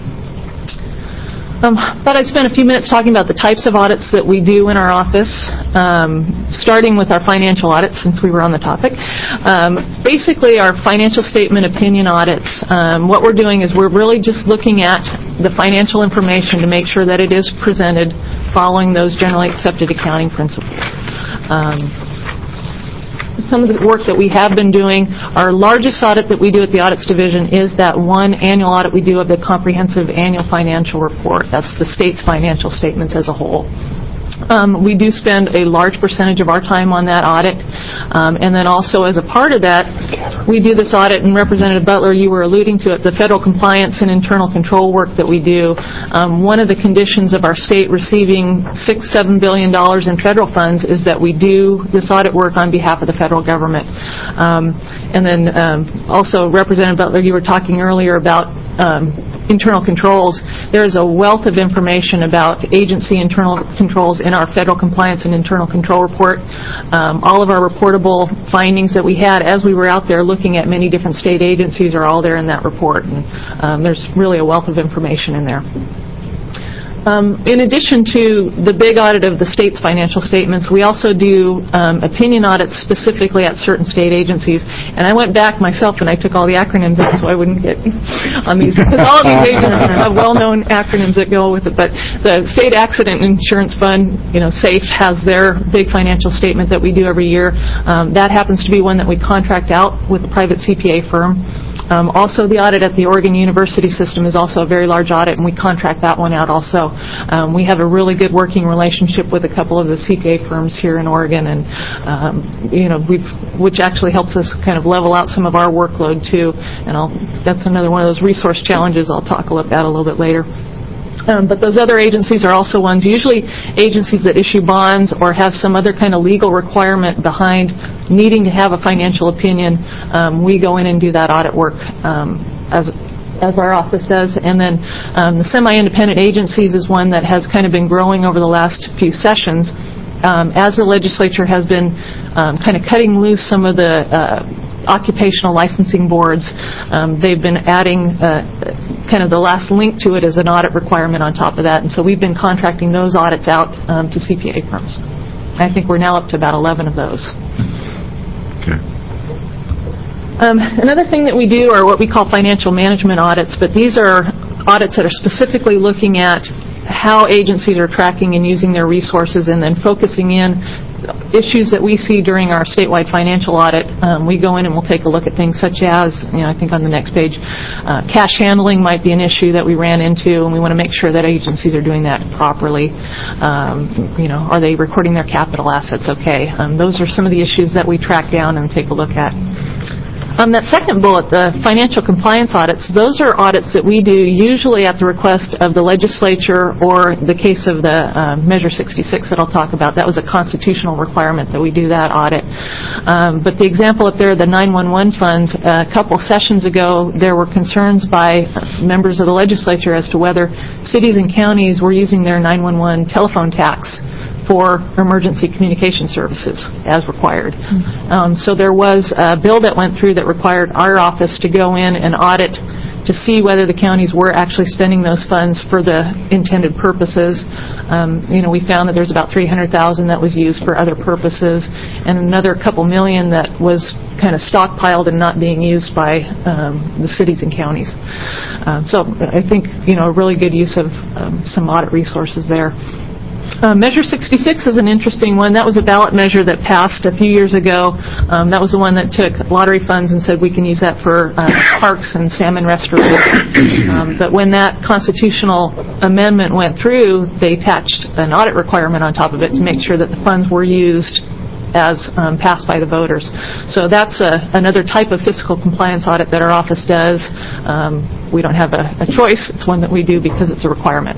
Speaker 7: Um, thought I'd spend a few minutes talking about the types of audits that we do in our office, um, starting with our financial audits, since we were on the topic. Um, basically, our financial statement opinion audits, um, what we're doing is we're really just looking at the financial information to make sure that it is presented following those generally accepted accounting principles. Um, Some of the work that we have been doing, our largest audit that we do at the Audits Division is that one annual audit we do of the comprehensive annual financial report. That's the state's financial statements as a whole. Um, we do spend a large percentage of our time on that audit. Um, and then also as a part of that, we do this audit, and Representative Butler, you were alluding to it, the federal compliance and internal control work that we do. Um, one of the conditions of our state receiving six, seven billion dollars in federal funds is that we do this audit work on behalf of the federal government. Um, and then um, also, Representative Butler, you were talking earlier about um, internal controls. There is a wealth of information about agency internal controls in our federal compliance and internal control report. Um, all of our reportable findings that we had as we were out there looking at many different state agencies are all there in that report. And um, there's really a wealth of information in there. Um, in addition to the big audit of the state's financial statements, we also do um, opinion audits specifically at certain state agencies. And I went back myself and I took all the acronyms out so I wouldn't get on these, because all of these agencies have well-known acronyms that go with it. But the State Accident Insurance Fund, you know, SAFE, has their big financial statement that we do every year. Um, that happens to be one that we contract out with a private C P A firm. Um, also, the audit at the Oregon University system is also a very large audit, and we contract that one out also. Um, we have a really good working relationship with a couple of the C P A firms here in Oregon, and um, you know, we've, which actually helps us kind of level out some of our workload too. And I'll, that's another one of those resource challenges I'll talk about a little bit later. Um, but those other agencies are also ones, usually agencies that issue bonds or have some other kind of legal requirement behind needing to have a financial opinion. Um, we go in and do that audit work um, as as our office does. And then um, the semi-independent agencies is one that has kind of been growing over the last few sessions. Um, as the legislature has been um, kind of cutting loose some of the uh, occupational licensing boards, um, they've been adding uh, kind of the last link to it as an audit requirement on top of that. And so we've been contracting those audits out um, to C P A firms. I think we're now up to about eleven of those.
Speaker 1: Okay.
Speaker 7: Um, another thing that we do are what we call financial management audits, but these are audits that are specifically looking at how agencies are tracking and using their resources, and then focusing in issues that we see during our statewide financial audit. Um, we go in and we'll take a look at things such as, you know, I think on the next page, uh, cash handling might be an issue that we ran into, and we want to make sure that agencies are doing that properly. Um, you know, are they recording their capital assets okay? Um, those are some of the issues that we track down and take a look at. Um, that second bullet, the financial compliance audits, those are audits that we do usually at the request of the legislature, or the case of the uh, Measure sixty-six that I'll talk about. That was a constitutional requirement that we do that audit. Um, but the example up there, the nine one one funds, a couple sessions ago, there were concerns by members of the legislature as to whether cities and counties were using their nine one one telephone tax for emergency communication services as required. Mm-hmm. Um, so there was a bill that went through that required our office to go in and audit to see whether the counties were actually spending those funds for the intended purposes. Um, you know, we found that there's about three hundred thousand dollars that was used for other purposes, and another couple million that was kind of stockpiled and not being used by um, the cities and counties. Um, so I think, you know, a really good use of um, some audit resources there. Uh, Measure sixty-six is an interesting one. That was a ballot measure that passed a few years ago. Um, that was the one that took lottery funds and said we can use that for uh, parks and salmon restoration. Um, but when that constitutional amendment went through, they attached an audit requirement on top of it to make sure that the funds were used as um, passed by the voters. So that's a, another type of fiscal compliance audit that our office does. Um, we don't have a, a choice. It's one that we do because it's a requirement.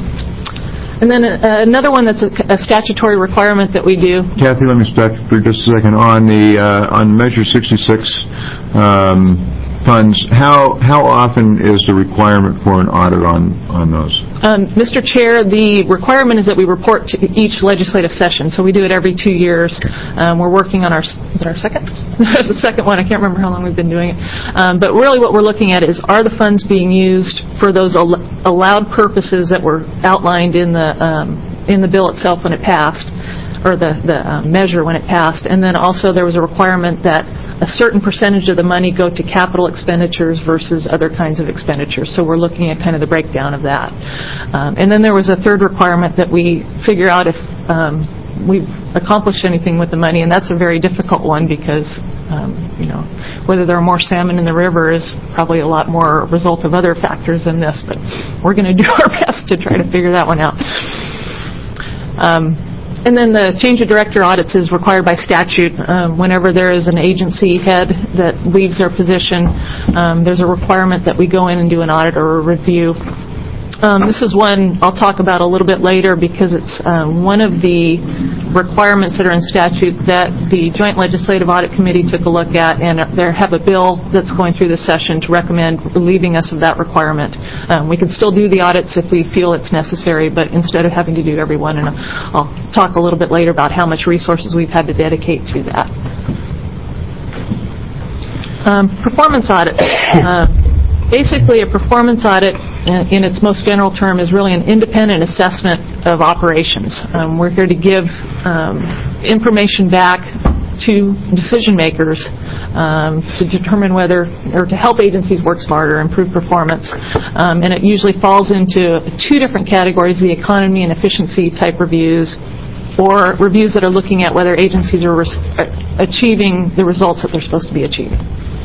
Speaker 7: And then uh, another one that's a, a statutory requirement that we do.
Speaker 1: Kathy, let me stop for just a second. On the uh, on Measure sixty-six um, funds, how how often is the requirement for an audit on on those?
Speaker 7: Um, Mister Chair, the requirement is that we report to each legislative session, so we do it every two years. Um, we're working on our, is it our second? the second one. I can't remember how long we've been doing it. Um, but really what we're looking at is, are the funds being used for those al- allowed purposes that were outlined in the um, in the bill itself when it passed, or the, the uh, measure when it passed. And then also there was a requirement that a certain percentage of the money go to capital expenditures versus other kinds of expenditures. So we're looking at kind of the breakdown of that. Um, and then there was a third requirement that we figure out if um, we've accomplished anything with the money, and that's a very difficult one because, um, you know, whether there are more salmon in the river is probably a lot more a result of other factors than this, but we're going to do our best to try to figure that one out. Um, And then the change of director audits is required by statute. Um, whenever there is an agency head that leaves their position, um, there's a requirement that we go in and do an audit or a review. Um, this is one I'll talk about a little bit later because it's um, one of the requirements that are in statute that the Joint Legislative Audit Committee took a look at, and they have a bill that's going through the session to recommend relieving us of that requirement. Um, we can still do the audits if we feel it's necessary, but instead of having to do every one, and I'll talk a little bit later about how much resources we've had to dedicate to that. Um, performance audit. Uh, Basically, a performance audit, in its most general term, is really an independent assessment of operations. Um, we're here to give um, information back to decision makers um, to determine whether, or to help agencies work smarter, improve performance. Um, and it usually falls into two different categories: the economy and efficiency type reviews, or reviews that are looking at whether agencies are res- achieving the results that they're supposed to be achieving.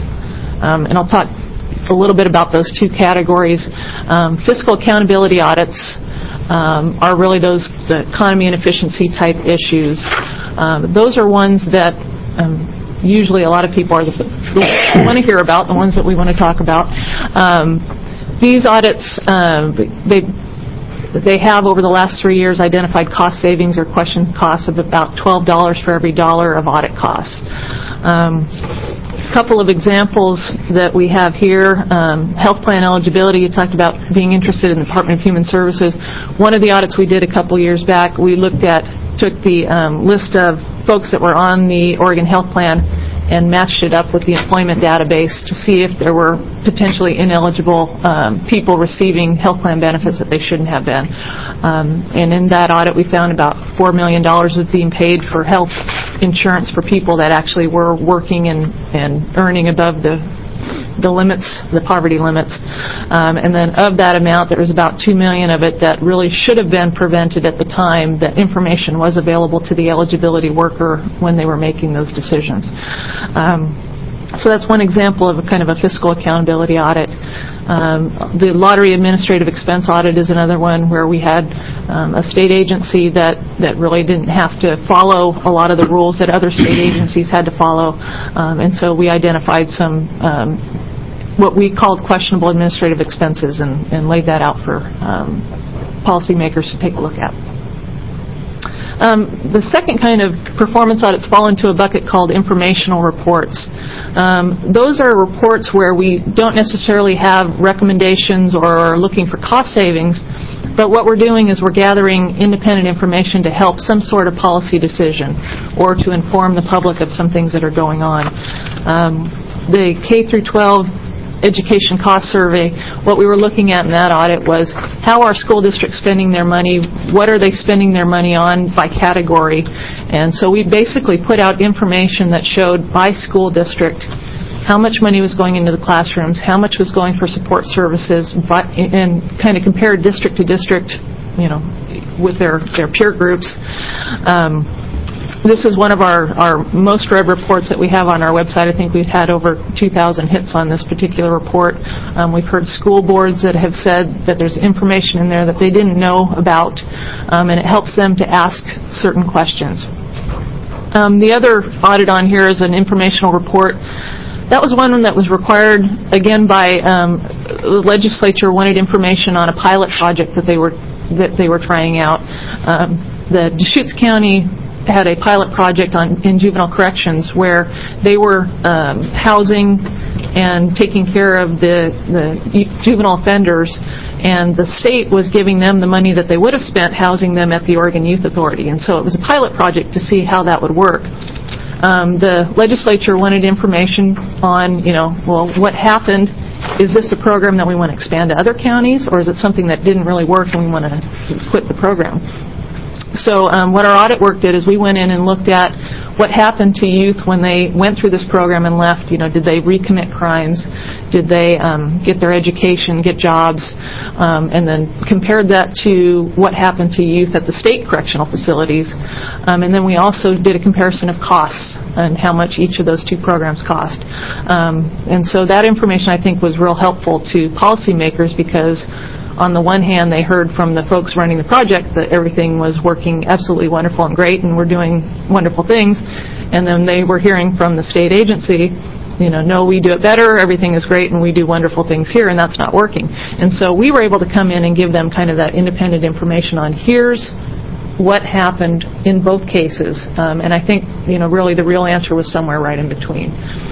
Speaker 7: Um, and I'll talk a little bit about those two categories. Um, fiscal accountability audits um, are really those the economy and efficiency type issues. Um, those are ones that um, usually a lot of people are the, the want to hear about, the ones that we want to talk about. Um, these audits, uh, they they have over the last three years identified cost savings or questioned costs of about twelve dollars for every dollar of audit costs. Um, couple of examples that we have here. Um, health plan eligibility, you talked about being interested in the Department of Human Services. One of the audits we did a couple years back, we looked at, took the um, list of folks that were on the Oregon Health Plan and matched it up with the employment database to see if there were potentially ineligible um, people receiving health plan benefits that they shouldn't have been. Um, and in that audit, we found about four million dollars was being paid for health insurance for people that actually were working and, and earning above the the limits, the poverty limits. Um, and then of that amount, there was about two million dollars of it that really should have been prevented at the time that information was available to the eligibility worker when they were making those decisions. Um, so that's one example of a kind of a fiscal accountability audit. Um, the lottery administrative expense audit is another one where we had um, a state agency that, that really didn't have to follow a lot of the rules that other state agencies had to follow. Um, and so we identified some um, what we called questionable administrative expenses and, and laid that out for um, policymakers to take a look at. Um, the second kind of performance audits fall into a bucket called informational reports. Um, those are reports where we don't necessarily have recommendations or are looking for cost savings, but what we're doing is we're gathering independent information to help some sort of policy decision or to inform the public of some things that are going on. Um, the K through twelve education cost survey, what we were looking at in that audit was how are school districts spending their money, what are they spending their money on by category, and so we basically put out information that showed by school district how much money was going into the classrooms, how much was going for support services, and kind of compared district to district, you know, with their, their peer groups. Um, This is one of our, our most read reports that we have on our website. I think we've had over two thousand hits on this particular report. Um, we've heard school boards that have said that there's information in there that they didn't know about, um, and it helps them to ask certain questions. Um, the other audit on here is an informational report. That was one that was required, again, by um, the legislature wanted information on a pilot project that they were that they were trying out. Um, the Deschutes County had a pilot project on in juvenile corrections where they were um, housing and taking care of the, the juvenile offenders, and the state was giving them the money that they would have spent housing them at the Oregon Youth Authority. And so it was a pilot project to see how that would work. Um, the legislature wanted information on, you know, well, what happened? Is this a program that we want to expand to other counties, or is it something that didn't really work and we want to quit the program? So um, what our audit work did is we went in and looked at what happened to youth when they went through this program and left. You know, did they recommit crimes? Did they um, get their education, get jobs? Um, and then compared that to what happened to youth at the state correctional facilities. Um, and then we also did a comparison of costs and how much each of those two programs cost. Um, and so that information, I think, was real helpful to policymakers because on the one hand, they heard from the folks running the project that everything was working absolutely wonderful and great, and we're doing wonderful things. And then they were hearing from the state agency, you know, no, we do it better, everything is great, and we do wonderful things here, and that's not working. And so we were able to come in and give them kind of that independent information on here's what happened in both cases. Um, and I think, you know, really the real answer was somewhere right in between.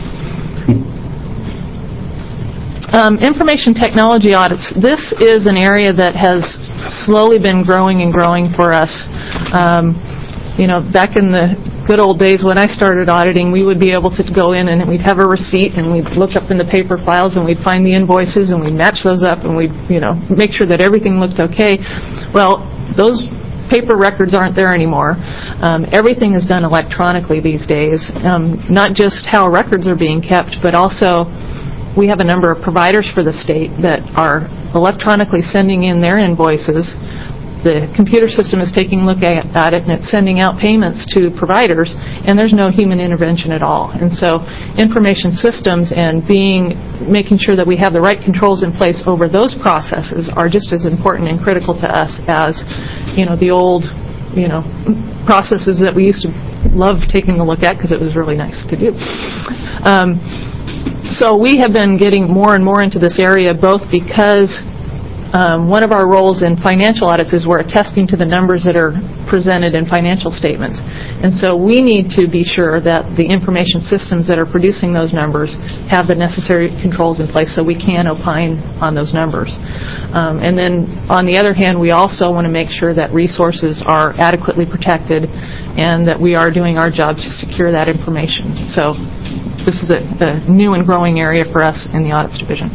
Speaker 7: Um, information technology audits. This is an area that has slowly been growing and growing for us. Um, you know, back in the good old days when I started auditing, we would be able to go in and we'd have a receipt and we'd look up in the paper files and we'd find the invoices and we'd match those up and we'd, you know, make sure that everything looked okay. Well, those paper records aren't there anymore. Um, everything is done electronically these days. Um, not just how records are being kept, but also we have a number of providers for the state that are electronically sending in their invoices. The computer system is taking a look at, at it, and it's sending out payments to providers, and there's no human intervention at all. And so information systems and being making sure that we have the right controls in place over those processes are just as important and critical to us as, you know, the old, you know, processes that we used to love taking a look at because it was really nice to do. Um, so we have been getting more and more into this area, both because Um, one of our roles in financial audits is we're attesting to the numbers that are presented in financial statements. And so we need to be sure that the information systems that are producing those numbers have the necessary controls in place so we can opine on those numbers. Um, and then on the other hand, we also want to make sure that resources are adequately protected and that we are doing our job to secure that information. So this is a, a new and growing area for us in the Audits Division.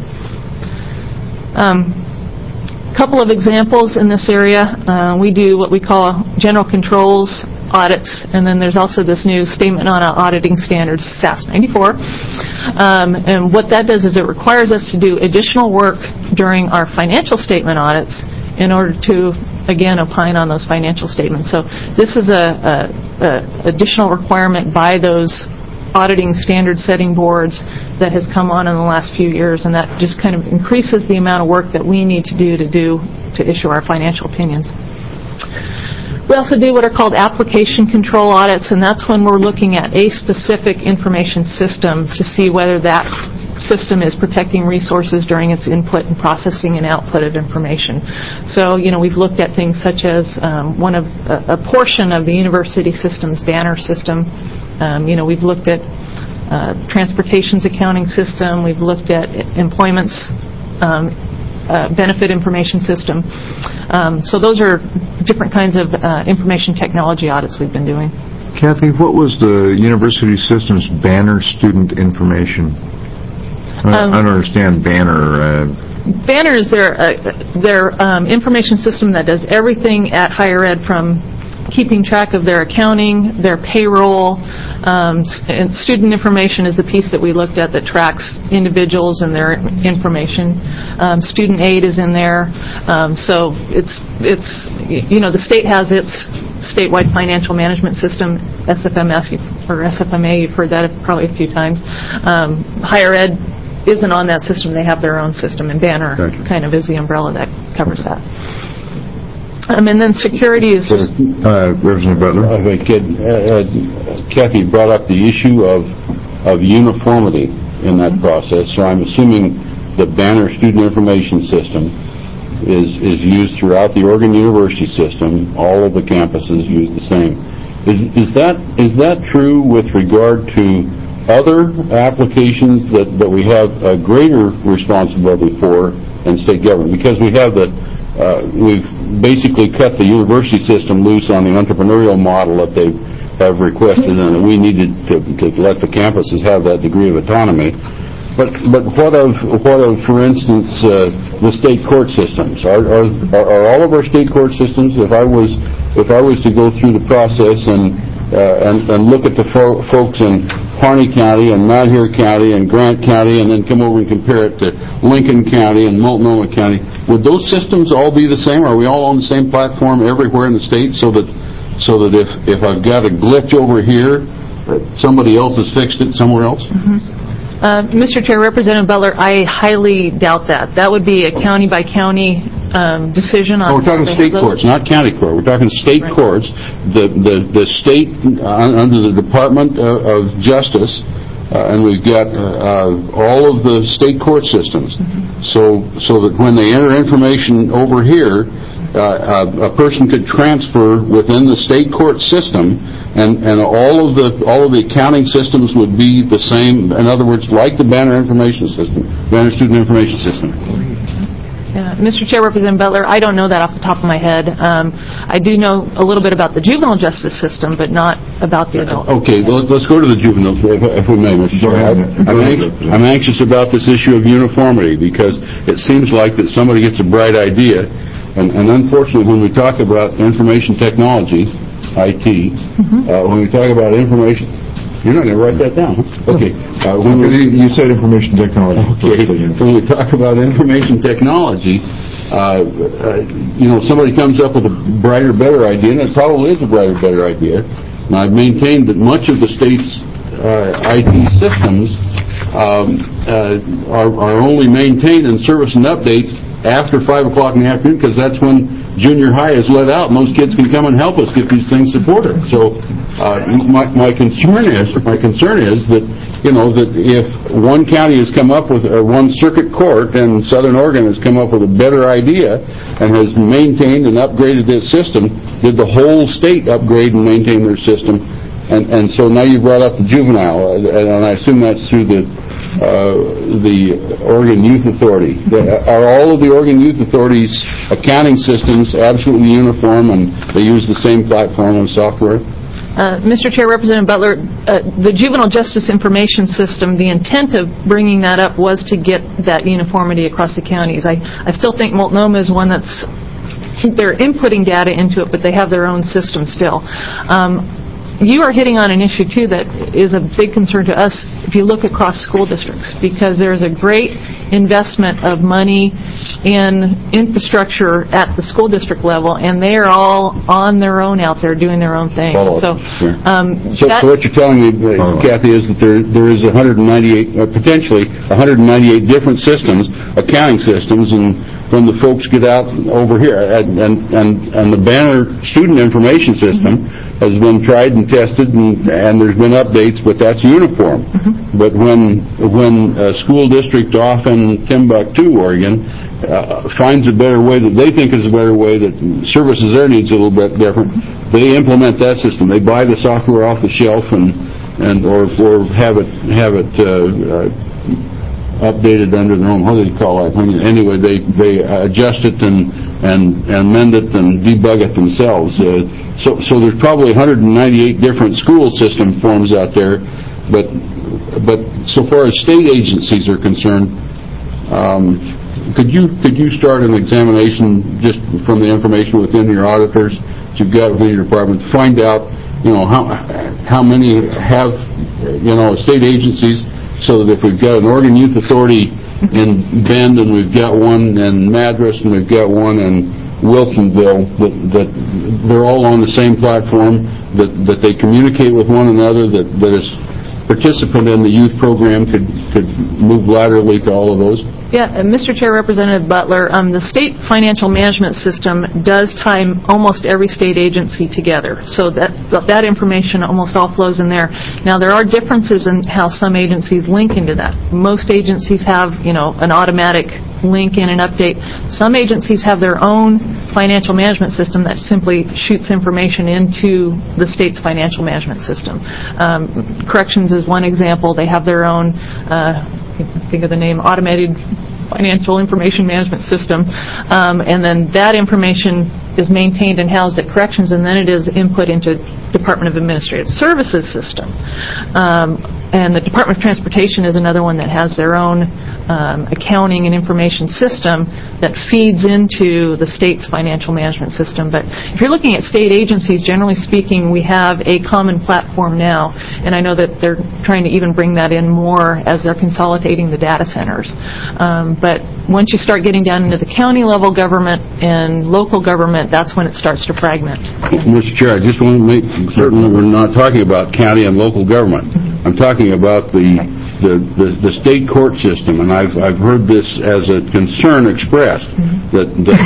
Speaker 7: Um, couple of examples in this area. Uh, we do what we call general controls audits, and then there's also this new Statement on Auditing Standards, S A S ninety-four. Um, and what that does is it requires us to do additional work during our financial statement audits in order to, again, opine on those financial statements. So this is a, a, a additional requirement by those auditing standard setting boards that has come on in the last few years, and that just kind of increases the amount of work that we need to do to do to issue our financial opinions. We also do what are called application control audits, and that's when we're looking at a specific information system to see whether that system is protecting resources during its input and processing and output of information. So, you know, we've looked at things such as um, one of a, a portion of the university system's banner system. Um, you know, we've looked at uh, transportation's accounting system. We've looked at employment's um, uh, benefit information system. Um, so those are different kinds of uh, information technology audits we've been doing.
Speaker 1: Kathy, what was the university system's banner student information? I,
Speaker 7: Um,
Speaker 1: I don't understand banner. Uh,
Speaker 7: Banner is their, uh, their um, information system that does everything at higher ed, from keeping track of their accounting, their payroll, um, and student information is the piece that we looked at that tracks individuals and their information. Um, student aid is in there. Um, so it's, it's, you know, the state has its statewide financial management system, S F M S, or S F M A, you've heard that probably a few times. Um, higher ed isn't on that system. They have their own system, and Banner
Speaker 1: Gotcha.
Speaker 7: kind of is the umbrella that covers that. Um, and then security is just...
Speaker 1: uh, Representative Butler?
Speaker 2: I think uh, uh, Kathy brought up the issue of of uniformity in that process, so I'm assuming the Banner Student Information System is is used throughout the Oregon University system. All of the campuses use the same. Is is that is that true with regard to other applications that, that we have a greater responsibility for in state government? Because we have the Uh, we've basically cut the university system loose on the entrepreneurial model that they have requested, and we needed to, to let the campuses have that degree of autonomy. But but what of what of, for instance, uh, the state court systems? Are, are are all of our state court systems? If I was if I was to go through the process and uh, and, and look at the fo- folks in Harney County and Malheur County and Grant County, and then come over and compare it to Lincoln County and Multnomah County, would those systems all be the same? Are we all on the same platform everywhere in the state, so that so that if, if I've got a glitch over here, that somebody else has fixed it somewhere else?
Speaker 7: Mm-hmm. Uh, Mister Chair, Representative Butler, I highly doubt that. That would be a county-by-county um, decision on...
Speaker 2: Oh, we're talking
Speaker 7: how they
Speaker 2: state
Speaker 7: have those.
Speaker 2: courts, not county court. We're talking state
Speaker 7: Right.
Speaker 2: courts. The the the state, uh, under the Department of, of Justice, uh, and we've got uh, uh, all of the state court systems.
Speaker 7: Mm-hmm.
Speaker 2: So so that when they enter information over here, uh, a, a person could transfer within the state court system, and, and all of the all of the accounting systems would be the same. In other words, like the Banner Information System, Banner Student Information System.
Speaker 7: Yeah, Mister Chair, Representative Butler, I don't know that off the top of my head. Um, I do know a little bit about the juvenile justice system, but not about the adult.
Speaker 2: Okay, well, let's go to the juvenile, if, if we may, Mister
Speaker 5: Go
Speaker 2: Chair.
Speaker 5: ahead.
Speaker 2: I'm,
Speaker 5: Go ahead,
Speaker 2: anx-
Speaker 5: Representative.
Speaker 2: I'm anxious about this issue of uniformity, because it seems like that somebody gets a bright idea, and, and unfortunately, when we talk about information technology, I T,
Speaker 7: Mm-hmm.
Speaker 2: uh, when we talk about information, you're not going to write that down, huh? Okay. Uh, when we,
Speaker 5: You said information technology.
Speaker 2: Okay, when we talk about information technology, uh, uh, you know, somebody comes up with a brighter, better idea, and it probably is a brighter, better idea. And I've maintained that much of the state's uh, I T systems um, uh, are, are only maintained and service and updates after five o'clock in the afternoon, because that's when junior high is let out, and those kids can come and help us get these things supported. So uh, my, my concern is, my concern is that, you know, that if one county has come up with, or one circuit court in Southern Oregon has come up with a better idea and has maintained and upgraded this system, did the whole state upgrade and maintain their system? And, and so now you brought up the juvenile, and I assume that's through the uh, the Oregon Youth Authority. The, are all of the Oregon Youth Authority's accounting systems absolutely uniform, and they use the same platform and software?
Speaker 7: Uh, Mister Chair, Representative Butler, uh, the Juvenile Justice Information System, the intent of bringing that up was to get that uniformity across the counties. I, I still think Multnomah is one that's, they're inputting data into it, but they have their own system still. Um, You are hitting on an issue, too, that is a big concern to us if you look across school districts, because there's a great investment of money in infrastructure at the school district level, and they are all on their own out there doing their own thing.
Speaker 2: Follow
Speaker 7: So,
Speaker 2: up, sure.
Speaker 7: um,
Speaker 2: So,
Speaker 7: that-
Speaker 2: so what you're telling me, uh, Kathy, is that there there is one hundred ninety-eight, uh, potentially one hundred ninety-eight different systems, accounting systems, and when the folks get out over here, and and and, and the Banner Student Information System has been tried and tested, and, and there's been updates, but that's uniform.
Speaker 7: Mm-hmm.
Speaker 2: But when when a school district off in Timbuktu, Oregon, uh, finds a better way that they think is a better way that services their needs a little bit different, they implement that system. They buy the software off the shelf and and or or have it have it uh, uh, updated under their own. What do they call it? Anyway, they they adjust it and and and mend it and debug it themselves. Uh, so so there's probably one hundred ninety-eight different school system forms out there, but but so far as state agencies are concerned, um, could you could you start an examination just from the information within your auditors that you've got within your department to find out, you know, how how many have, you know, state agencies, so that if we've got an Oregon Youth Authority in Bend, and we've got one in Madras, and we've got one in Wilsonville, that, that they're all on the same platform, that, that they communicate with one another, that, that a participant in the youth program could, could move laterally to all of those?
Speaker 7: Yeah, uh, Mister Chair, Representative Butler, um, the state financial management system does tie almost every state agency together, so that that information almost all flows in there. Now, there are differences in how some agencies link into that. Most agencies have, you know, an automatic link in and update. Some agencies have their own financial management system that simply shoots information into the state's financial management system. Um, corrections is one example. They have their own, uh, think of the name, automated financial information management system, um, and then that information is maintained and housed at corrections, and then it is input into Department of Administrative Services system. Um, and the Department of Transportation is another one that has their own um, accounting and information system that feeds into the state's financial management system. But if you're looking at state agencies, generally speaking, we have a common platform now, and I know that they're trying to even bring that in more as they're consolidating the data centers. Um, but once you start getting down into the county level government and local government, that's when it starts to fragment.
Speaker 2: Mister Chair, I just want to make certain that we're not talking about county and local government. I'm talking about the the, the, the state court system, and I've, I've heard this as a concern expressed, that, that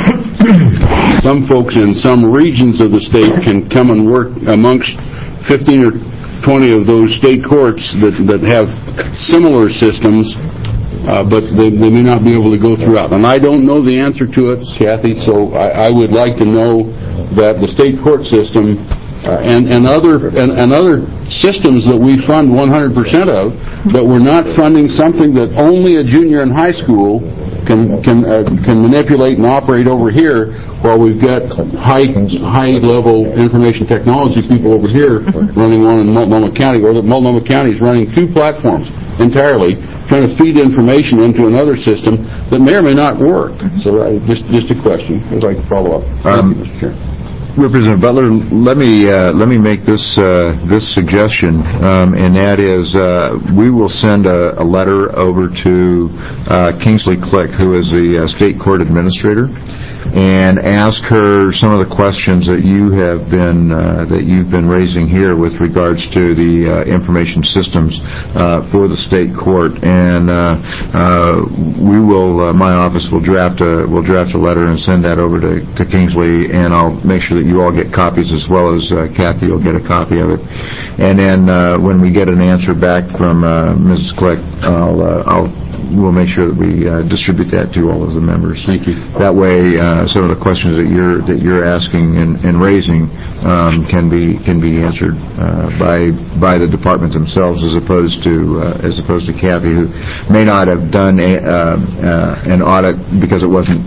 Speaker 2: some folks in some regions of the state can come and work amongst fifteen or twenty of those state courts that, that have similar systems, uh, but they, they may not be able to go throughout. And I don't know the answer to it, Kathy, so I, I would like to know that the state court system uh, and, and other and, and other systems that we fund one hundred percent of, that we're not funding something that only a junior in high school can can uh, can manipulate and operate over here, while we've got high high level information technology people over here running one in Multnomah County, or that Multnomah County is running two platforms entirely, trying to feed information into another system that may or may not work. So uh, just just a question. I'd like to follow up. Thank
Speaker 1: Um,
Speaker 2: you, Mister Chair.
Speaker 1: Representative Butler, let me uh, let me make this uh, this suggestion, um, and that is uh, we will send a, a letter over to uh, Kingsley Click, who is the uh, state court administrator, and ask her some of the questions that you have been uh, that you've been raising here with regards to the uh, information systems uh, for the state court. And uh, uh, we will, uh, my office will draft a will draft a letter and send that over to, to Kingsley, and I'll make sure that you all get copies, as well as uh, Kathy will get a copy of it. And then uh, when we get an answer back from uh, Missus Click, I'll uh, I'll we'll make sure that we uh, distribute that to all of the members.
Speaker 2: Thank you.
Speaker 1: That way, uh, some of the questions that you're that you're asking and, and raising um, can be can be answered uh, by by the department themselves, as opposed to uh, as opposed to Kathy, who may not have done a, uh, uh, an audit because it wasn't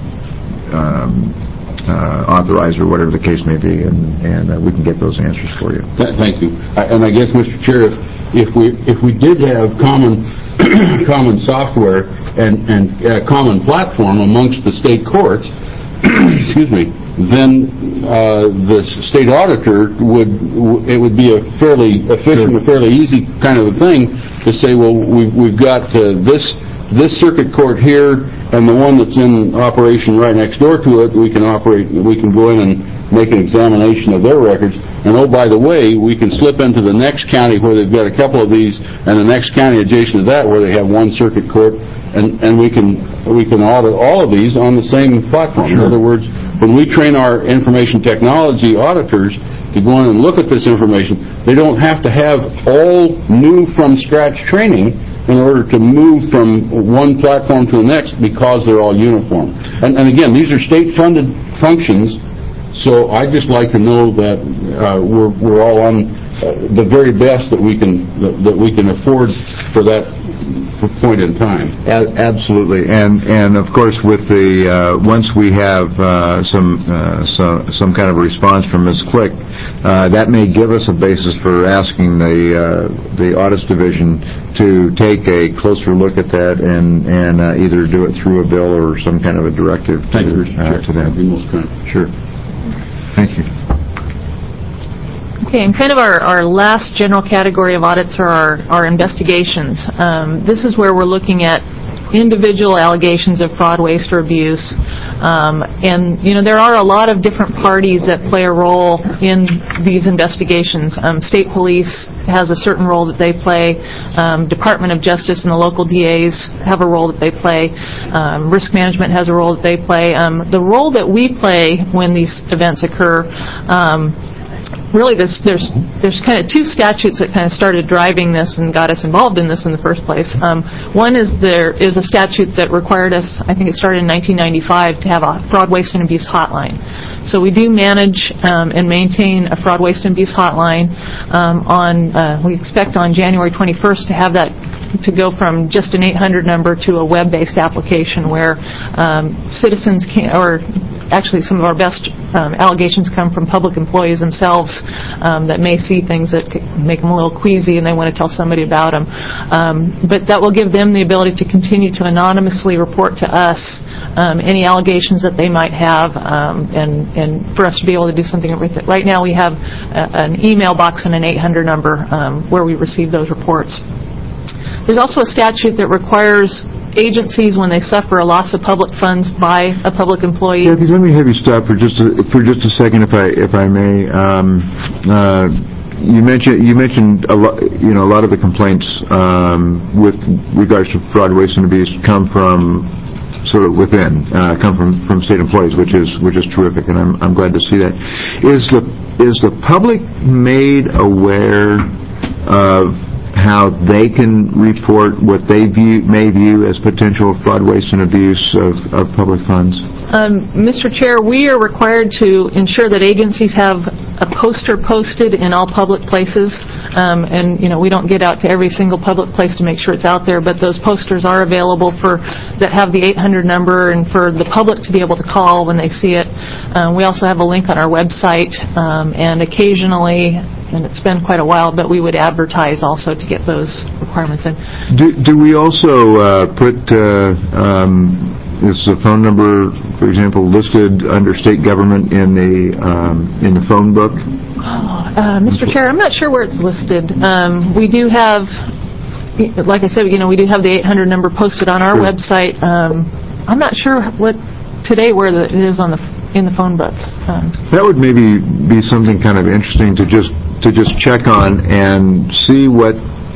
Speaker 1: um, uh, authorized, or whatever the case may be, and, and uh, we can get those answers for you.
Speaker 2: Th- Thank you. I- And I guess, Mister Chair, if, if we if we did have common common software and and uh, common platform amongst the state courts, excuse me, then uh, the state auditor would w- it would be a fairly efficient, a fairly easy kind of a thing to say, well, we've we've got uh, this this circuit court here, and the one that's in operation right next door to it, we can operate, we can go in and make an examination of their records. And oh, by the way, we can slip into the next county where they've got a couple of these, and the next county adjacent to that where they have one circuit court, and, and we can we can audit all of these on the same platform.
Speaker 1: Sure.
Speaker 2: In other words, when we train our information technology auditors to go in and look at this information, they don't have to have all new from scratch training in order to move from one platform to the next, because they're all uniform. And, and again, these are state-funded functions, so I'd just like to know that uh, we're we're all on uh, the very best that we can that, that we can afford for that point in time.
Speaker 1: A- Absolutely, and and of course, with the uh, once we have uh, some uh, some some kind of a response from Miz Click, uh, that may give us a basis for asking the uh, the audits division to take a closer look at that, and and uh, either do it through a bill or some kind of a directive to,
Speaker 2: Thank you, Mister
Speaker 1: uh,
Speaker 2: Chair.
Speaker 1: to them.
Speaker 2: That'd be most kind.
Speaker 1: Sure. Thank you.
Speaker 7: Okay, and kind of our, our last general category of audits are our, our investigations. Um, this is where we're looking at individual allegations of fraud, waste, or abuse. Um, and, you know, there are a lot of different parties that play a role in these investigations. Um, state police has a certain role that they play. Um, Department of Justice and the local D As have a role that they play. Um, risk management has a role that they play. Um, the role that we play when these events occur, um, really this, there's there's kind of two statutes that kind of started driving this and got us involved in this in the first place. Um, one is there is a statute that required us, I think it started in nineteen ninety-five, to have a fraud, waste, and abuse hotline. So we do manage um, and maintain a fraud, waste, and abuse hotline. Um, on uh, we expect on January twenty-first to have that to go from just an eight hundred number to a web-based application where um, citizens can, or actually some of our best um, allegations come from public employees themselves um, that may see things that could make them a little queasy and they want to tell somebody about them. Um, but that will give them the ability to continue to anonymously report to us um, any allegations that they might have, um, and, and for us to be able to do something with it. Right now we have a, an email box and an eight hundred number um, where we receive those reports. There's also a statute that requires agencies, when they suffer a loss of public funds by a public employee.
Speaker 1: Kathy, let me have you stop for just a, for just a second, if I if I may. Um, uh, you mentioned you mentioned a lot. You know, a lot of the complaints um, with regards to fraud, waste, and abuse come from sort of within, uh, come from, from state employees, which is which is terrific, and I'm I'm glad to see that. Is the is the public made aware of how they can report what they view, may view as potential fraud, waste, and abuse of, of public funds?
Speaker 7: Um, Mister Chair, we are required to ensure that agencies have a poster posted in all public places, um, and you know we don't get out to every single public place to make sure it's out there, but those posters are available for that have the eight hundred number and for the public to be able to call when they see it. Um, we also have a link on our website, um, and occasionally, and it's been quite a while, but we would advertise also to get those requirements in.
Speaker 1: Do, do we also uh, put uh, um, is the phone number, for example, listed under state government in the um, in the phone book?
Speaker 7: Uh, Mister Chair, I'm not sure where it's listed. Um, we do have, like I said, you know, we do have the eight hundred number posted on our
Speaker 1: Sure.
Speaker 7: website. Um, I'm not sure what today where the, it is on the in the phone book. Um,
Speaker 1: That would maybe be something kind of interesting to just to just check on and see what.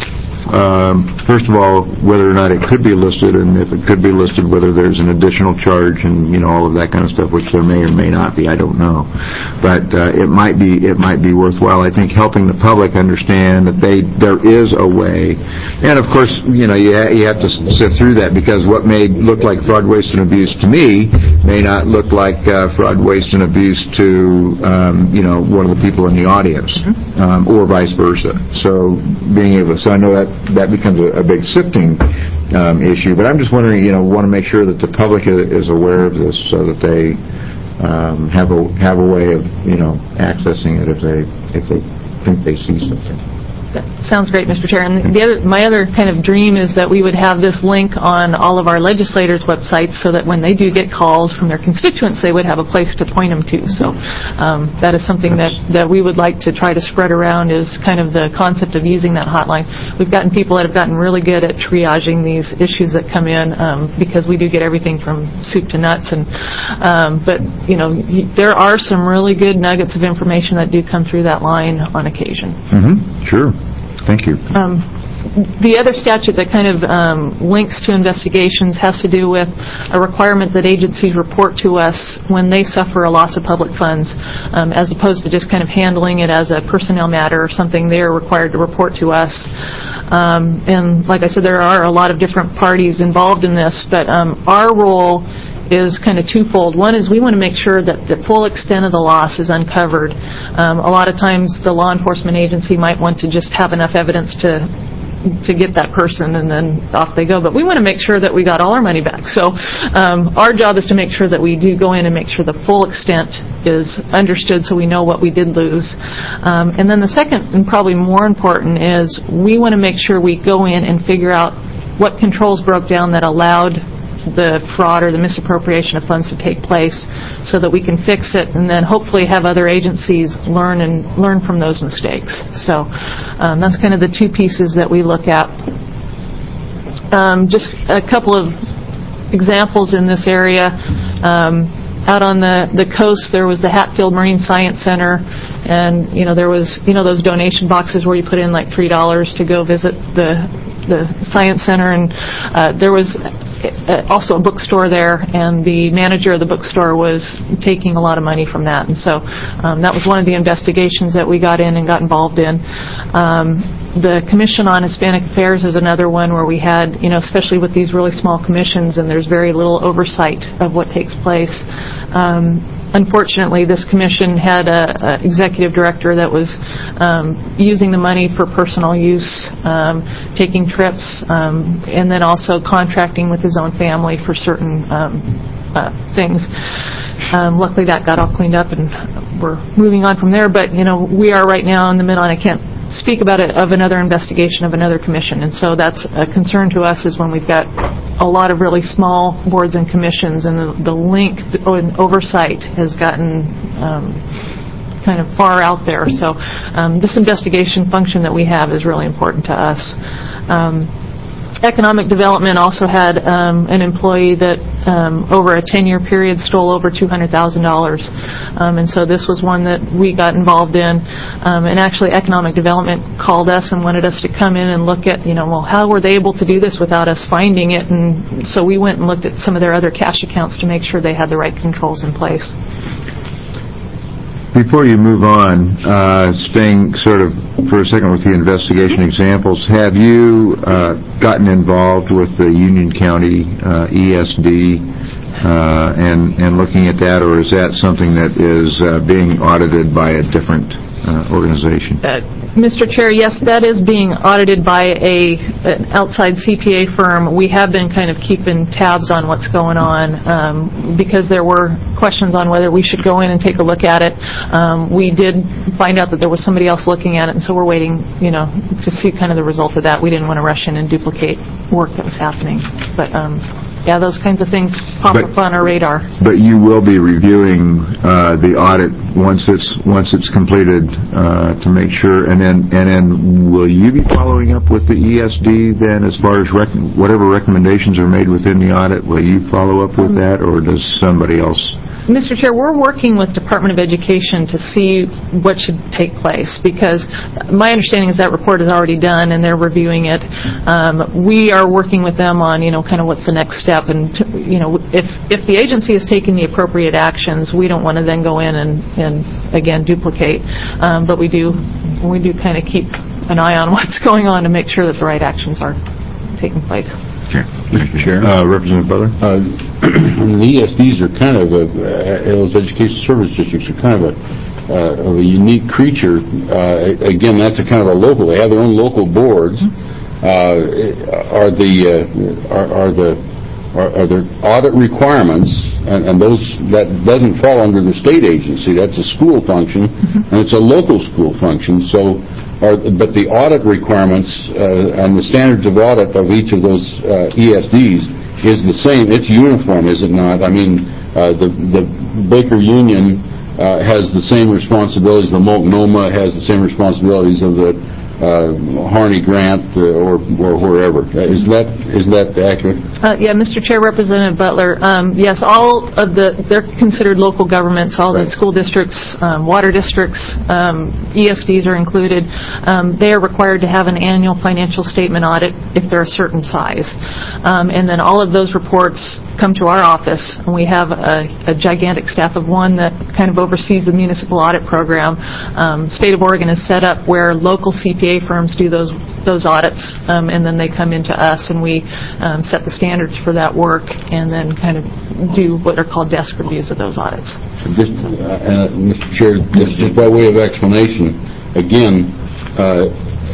Speaker 1: Um, first of all, whether or not it could be listed, and if it could be listed, whether there's an additional charge, and you know all of that kind of stuff, which there may or may not be. I don't know, but uh, it might be it might be worthwhile. I think helping the public understand that they there is a way, and of course, you know, you ha- you have to sift through that, because what may look like fraud, waste, and abuse to me may not look like uh, fraud, waste, and abuse to um, you know one of the people in the audience, um, or vice versa. So being able, so I know that. That becomes a, a big sifting um, issue. But I'm just wondering, you know, want to make sure that the public is, is aware of this, so that they um, have a have a way of, you know, accessing it if they if they think they see something.
Speaker 7: That sounds great, Mister Chair. And the other, my other kind of dream is that we would have this link on all of our legislators' websites, so that when they do get calls from their constituents, they would have a place to point them to. So um, that is something that, that we would like to try to spread around, is kind of the concept of using that hotline. We've gotten people that have gotten really good at triaging these issues that come in, um, because we do get everything from soup to nuts. And um, but you know, there are some really good nuggets of information that do come through that line on occasion.
Speaker 1: Mm-hmm. Sure. Thank you.
Speaker 7: Um, the other statute that kind of um, links to investigations has to do with a requirement that agencies report to us when they suffer a loss of public funds, um, as opposed to just kind of handling it as a personnel matter or something. They're required to report to us. Um, and like I said, there are a lot of different parties involved in this, but um, our role is kind of twofold. One is we want to make sure that the full extent of the loss is uncovered. Um, a lot of times the law enforcement agency might want to just have enough evidence to to get that person, and then off they go. But we want to make sure that we got all our money back. So um, our job is to make sure that we do go in and make sure the full extent is understood, so we know what we did lose. Um, and then the second, and probably more important, is we want to make sure we go in and figure out what controls broke down that allowed the fraud or the misappropriation of funds to take place, so that we can fix it, and then hopefully have other agencies learn and learn from those mistakes. So um, that's kind of the two pieces that we look at. Um, just a couple of examples in this area. Um, out on the, the coast, there was the Hatfield Marine Science Center, and you know there was you know those donation boxes where you put in like three dollars to go visit the the science center, and uh, there was also a bookstore there, and the manager of the bookstore was taking a lot of money from that. And so um, that was one of the investigations that we got in and got involved in. Um, the Commission on Hispanic Affairs is another one where we had, you know, especially with these really small commissions, and there's very little oversight of what takes place. Um, Unfortunately, this commission had an executive director that was um, using the money for personal use, um, taking trips, um, and then also contracting with his own family for certain um, uh, things. Um, luckily, that got all cleaned up, and we're moving on from there. But you know, we are right now in the middle, and I can't speak about it, of another investigation of another commission, and so that's a concern to us, is when we've got a lot of really small boards and commissions, and the, the link and oversight has gotten um, kind of far out there. So um, this investigation function that we have is really important to us. Um, Economic Development also had um, an employee that um, over a ten-year period stole over two hundred thousand dollars. Um, and so this was one that we got involved in. Um, and actually Economic Development called us and wanted us to come in and look at, you know, well, how were they able to do this without us finding it? And so we went and looked at some of their other cash accounts to make sure they had the right controls in place.
Speaker 1: Before you move on, uh, staying sort of for a second with the investigation examples, have you uh, gotten involved with the Union County uh, E S D uh, and, and looking at that, or is that something that is uh, being audited by a different uh, organization?
Speaker 7: Uh, Mister Chair, yes, that is being audited by a an outside C P A firm. We have been kind of keeping tabs on what's going on um, because there were questions on whether we should go in and take a look at it. Um, we did find out that there was somebody else looking at it, and so we're waiting, you know, to see kind of the result of that. We didn't want to rush in and duplicate work that was happening. But, um, yeah, those kinds of things pop
Speaker 1: But-
Speaker 7: up on our radar.
Speaker 1: But you will be reviewing uh, the audit once it's once it's completed uh, to make sure, and then and then will you be following up with the E S D then as far as rec- whatever recommendations are made within the audit? Will you follow up with that, or does somebody else?
Speaker 7: Mister Chair, we're working with Department of Education to see what should take place, because my understanding is that report is already done and they're reviewing it. Um, we are working with them on, you know, kind of what's the next step, and to, you know, if if the agency is taking the appropriate actions, we don't want to then go in and, and again duplicate. Um, but we do we do kind of keep an eye on what's going on to make sure that the right actions are taking place.
Speaker 2: Mister Chair.
Speaker 1: Uh, Representative Butler?
Speaker 2: Uh, the E S Ds are kind of a, uh, those education service districts are kind of a uh, of a unique creature. Uh, again, that's a kind of a local. They have their own local boards. Uh, are the uh, are, are the are, are there audit requirements, and, and those that doesn't fall under the state agency. That's a school function, mm-hmm. and it's a local school function. So. Are, but the audit requirements uh, and the standards of audit of each of those uh, E S Ds is the same. It's uniform, is it not? I mean, uh, the, the Baker Union uh, has the same responsibilities. The Multnomah has the same responsibilities of the uh, Harney Grant uh, or or wherever. Is that is that accurate?
Speaker 7: Uh, yeah, Mister Chair, Representative Butler. Um, yes, all of the they're considered local governments. All right. The school districts, um, water districts, um, E S Ds are included. Um, they are required to have an annual financial statement audit if they're a certain size, um, and then all of those reports come to our office, and we have a, a gigantic staff of one that kind of oversees the municipal audit program. Um, State of Oregon is set up where local C P A firms do those those audits, um, and then they come into us, and we um, set the standards for that work, and then kind of do what are called desk reviews of those audits.
Speaker 2: Just, uh, uh, Mister Chair, just, just by way of explanation, again, uh,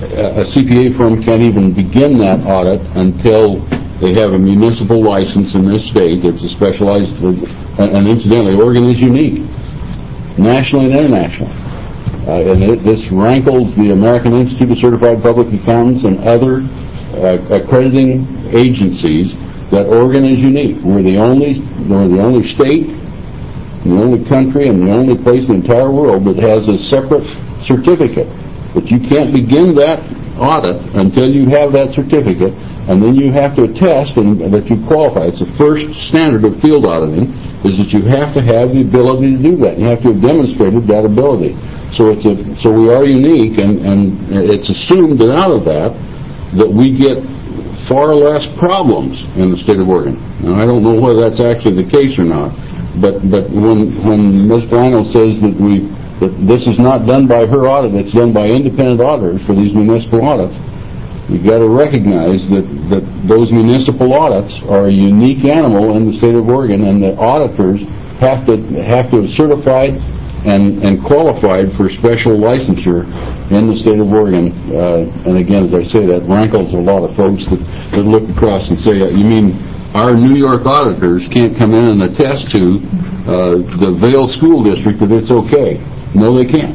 Speaker 2: a C P A firm can't even begin that audit until they have a municipal license in this state. It's a specialized, and incidentally, Oregon is unique, nationally and internationally. Uh, and it, this rankles the American Institute of Certified Public Accountants and other uh, accrediting agencies that Oregon is unique. We're the only, we're the only state, the only country, and the only place in the entire world that has a separate certificate. But you can't begin that audit until you have that certificate, and then you have to attest and, that you qualify. It's the first standard of field auditing, is that you have to have the ability to do that. You have to have demonstrated that ability. So it's a, so we are unique, and, and it's assumed that out of that, that we get far less problems in the state of Oregon. Now, I don't know whether that's actually the case or not, but but when when Miz Brino says that we that this is not done by her audit, it's done by independent auditors for these municipal audits, you've got to recognize that, that those municipal audits are a unique animal in the state of Oregon, and the auditors have to have to have certified and, and qualified for special licensure in the state of Oregon. Uh, and again, as I say, that rankles a lot of folks that, that look across and say, you mean our New York auditors can't come in and attest to uh, the Vail School District that it's okay? No, they can't.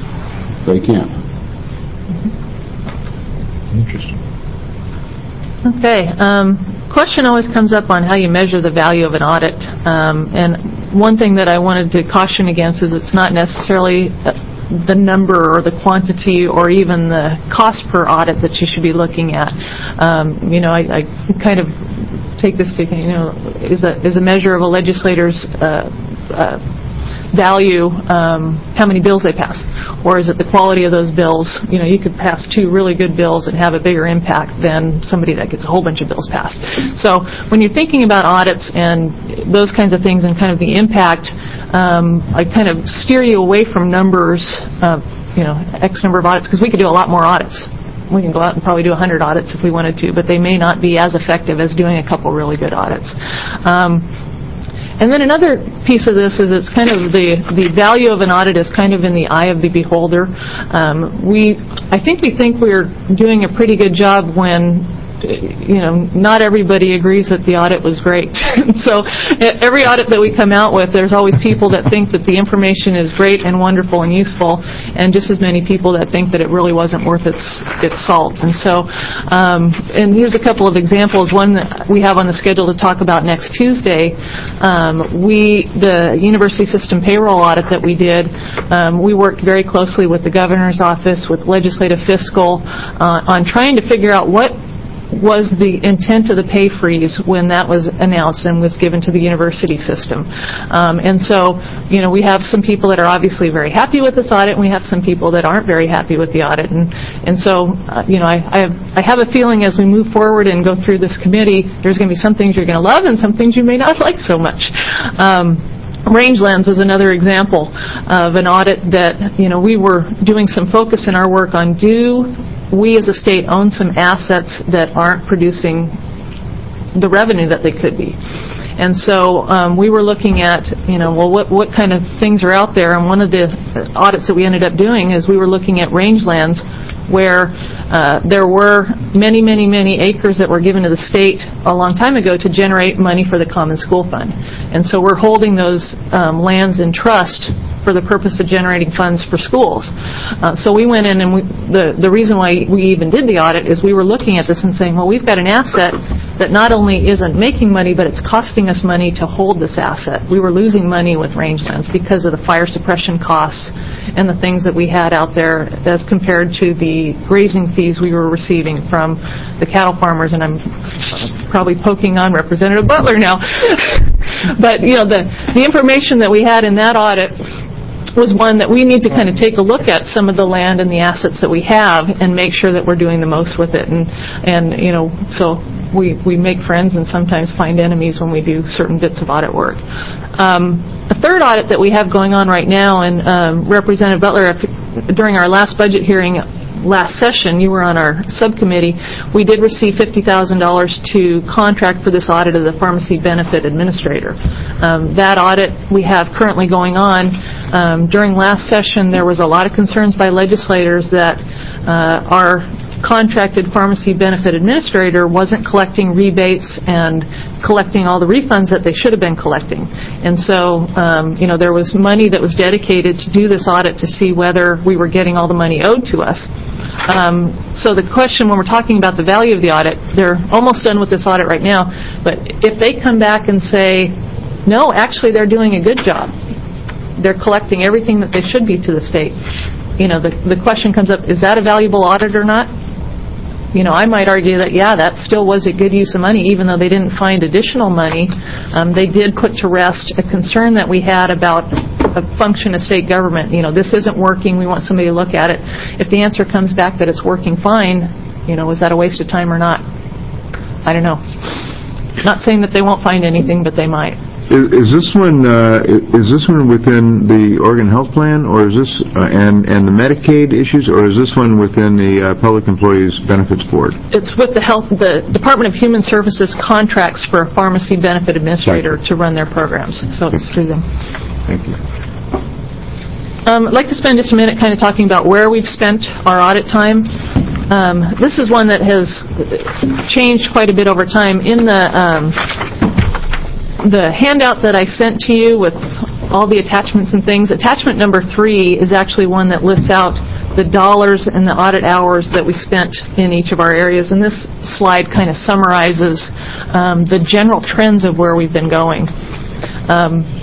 Speaker 2: They can't.
Speaker 1: Interesting.
Speaker 7: Okay. Um, question always comes up on how you measure the value of an audit. Um, and one thing that I wanted to caution against is it's not necessarily a, the number or the quantity or even the cost per audit that you should be looking at. Um, you know, I, I kind of take this to, you know, is a, is a measure of a legislator's uh, uh, value um, how many bills they pass, or is it the quality of those bills? You know, you could pass two really good bills and have a bigger impact than somebody that gets a whole bunch of bills passed. So when you're thinking about audits and those kinds of things and kind of the impact, um, I kind of steer you away from numbers, uh, you know, X number of audits, because we could do a lot more audits. We can go out and probably do one hundred audits if we wanted to, but they may not be as effective as doing a couple really good audits. Um, And then another piece of this is it's kind of the, the value of an audit is kind of in the eye of the beholder. Um, we, I think we think we're doing a pretty good job when, you know, not everybody agrees that the audit was great. So every audit that we come out with, there's always people that think that the information is great and wonderful and useful, and just as many people that think that it really wasn't worth its its salt. And so, um, and here's a couple of examples. One that we have on the schedule to talk about next Tuesday. Um, we, the university system payroll audit that we did, um, we worked very closely with the governor's office, with legislative fiscal, uh, on trying to figure out what was the intent of the pay freeze when that was announced and was given to the university system. Um, and so, you know, we have some people that are obviously very happy with this audit, and we have some people that aren't very happy with the audit. And, and so, uh, you know, I, I, have, I have a feeling as we move forward and go through this committee, there's going to be some things you're going to love and some things you may not like so much. Um, Rangelands is another example of an audit that, you know, we were doing some focus in our work on do we as a state own some assets that aren't producing the revenue that they could be. And so um, we were looking at, you know, well, what, what kind of things are out there? And one of the audits that we ended up doing is we were looking at rangelands where uh, there were many, many, many acres that were given to the state a long time ago to generate money for the Common School Fund. And so we're holding those um, lands in trust for the purpose of generating funds for schools. Uh, so we went in and we, the, the reason why we even did the audit is we were looking at this and saying, well, we've got an asset that not only isn't making money, but it's costing us money to hold this asset. We were losing money with rangelands because of the fire suppression costs and the things that we had out there as compared to the grazing fees we were receiving from the cattle farmers. And I'm probably poking on Representative Butler now. But, you know, the, the information that we had in that audit was one that we need to kind of take a look at some of the land and the assets that we have and make sure that we're doing the most with it. And, and you know, so we, we make friends and sometimes find enemies when we do certain bits of audit work. Um, a third audit that we have going on right now, and um, Representative Butler, during our last budget hearing last session, you were on our subcommittee, we did receive fifty thousand dollars to contract for this audit of the pharmacy benefit administrator. Um, that audit we have currently going on. Um, during last session, there was a lot of concerns by legislators that uh, our contracted pharmacy benefit administrator wasn't collecting rebates and collecting all the refunds that they should have been collecting. And so, um, you know, there was money that was dedicated to do this audit to see whether we were getting all the money owed to us. Um, so the question when we're talking about the value of the audit, they're almost done with this audit right now, but if they come back and say, no, actually they're doing a good job, they're collecting everything that they should be to the state, you know, the, the question comes up, is that a valuable audit or not? You know, I might argue that, yeah, that still was a good use of money, even though they didn't find additional money. Um, they did put to rest a concern that we had about a function of state government. You know, this isn't working. We want somebody to look at it. If the answer comes back that it's working fine, you know, is that a waste of time or not? I don't know. Not saying that they won't find anything, but they might.
Speaker 1: Is, is this one uh, is this one within the Oregon Health Plan, or is this uh, and and the Medicaid issues, or is this one within the uh, Public Employees Benefits Board?
Speaker 7: It's with the health. The Department of Human Services contracts for a pharmacy benefit administrator to run their programs, so it's through them.
Speaker 1: Thank you.
Speaker 7: Um, I'd like to spend just a minute kind of talking about where we've spent our audit time. Um, this is one that has changed quite a bit over time. In the um, the handout that I sent to you with all the attachments and things, attachment number three is actually one that lists out the dollars and the audit hours that we spent in each of our areas. And this slide kind of summarizes um, the general trends of where we've been going. Um,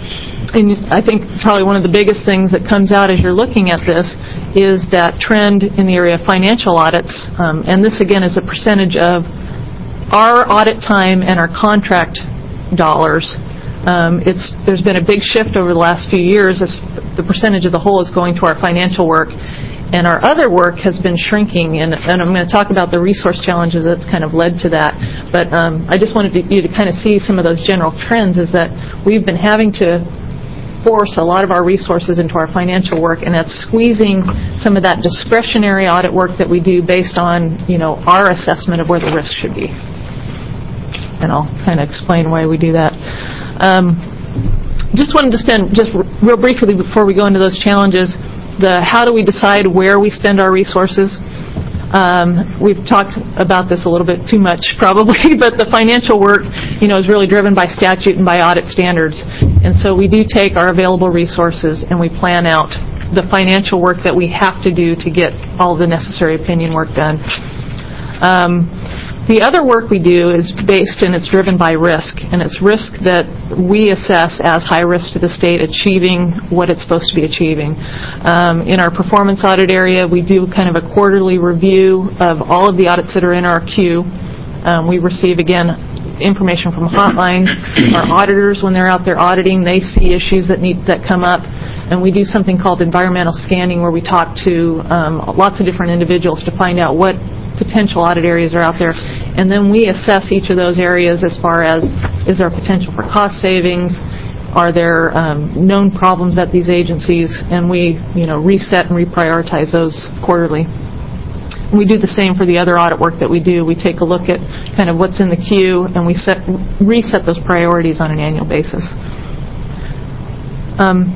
Speaker 7: and I think probably one of the biggest things that comes out as you're looking at this is that trend in the area of financial audits. Um, and this, again, is a percentage of our audit time and our contract dollars. Um, it's, there's been a big shift over the last few years as the percentage of the whole is going to our financial work. And our other work has been shrinking, and, and I'm going to talk about the resource challenges that's kind of led to that. But um, I just wanted to, you to kind of see some of those general trends, is that we've been having to force a lot of our resources into our financial work, and that's squeezing some of that discretionary audit work that we do based on, you know, our assessment of where the risk should be. And I'll kind of explain why we do that. Um, just wanted to spend, just real briefly before we go into those challenges, the how do we decide where we spend our resources. Um, we've talked about this a little bit too much probably, but the financial work, you know, is really driven by statute and by audit standards. And so we do take our available resources and we plan out the financial work that we have to do to get all the necessary opinion work done. Um, The other work we do is based and it's driven by risk, and it's risk that we assess as high risk to the state achieving what it's supposed to be achieving. Um, in our performance audit area, we do kind of a quarterly review of all of the audits that are in our queue. Um, we receive, again, information from hotlines. Our auditors, when they're out there auditing, they see issues that need that come up. And we do something called environmental scanning, where we talk to um, lots of different individuals to find out what potential audit areas are out there, and then we assess each of those areas as far as, is there potential for cost savings, are there um, known problems at these agencies, and we, you know, reset and reprioritize those quarterly. We do the same for the other audit work that we do. We take a look at kind of what's in the queue, and we set, reset those priorities on an annual basis. Um,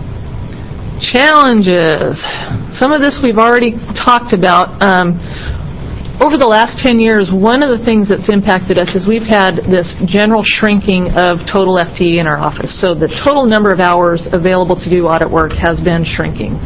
Speaker 7: challenges. Some of this we've already talked about. Um, Over the last ten years, one of the things that's impacted us is we've had this general shrinking of total F T E in our office. So the total number of hours available to do audit work has been shrinking.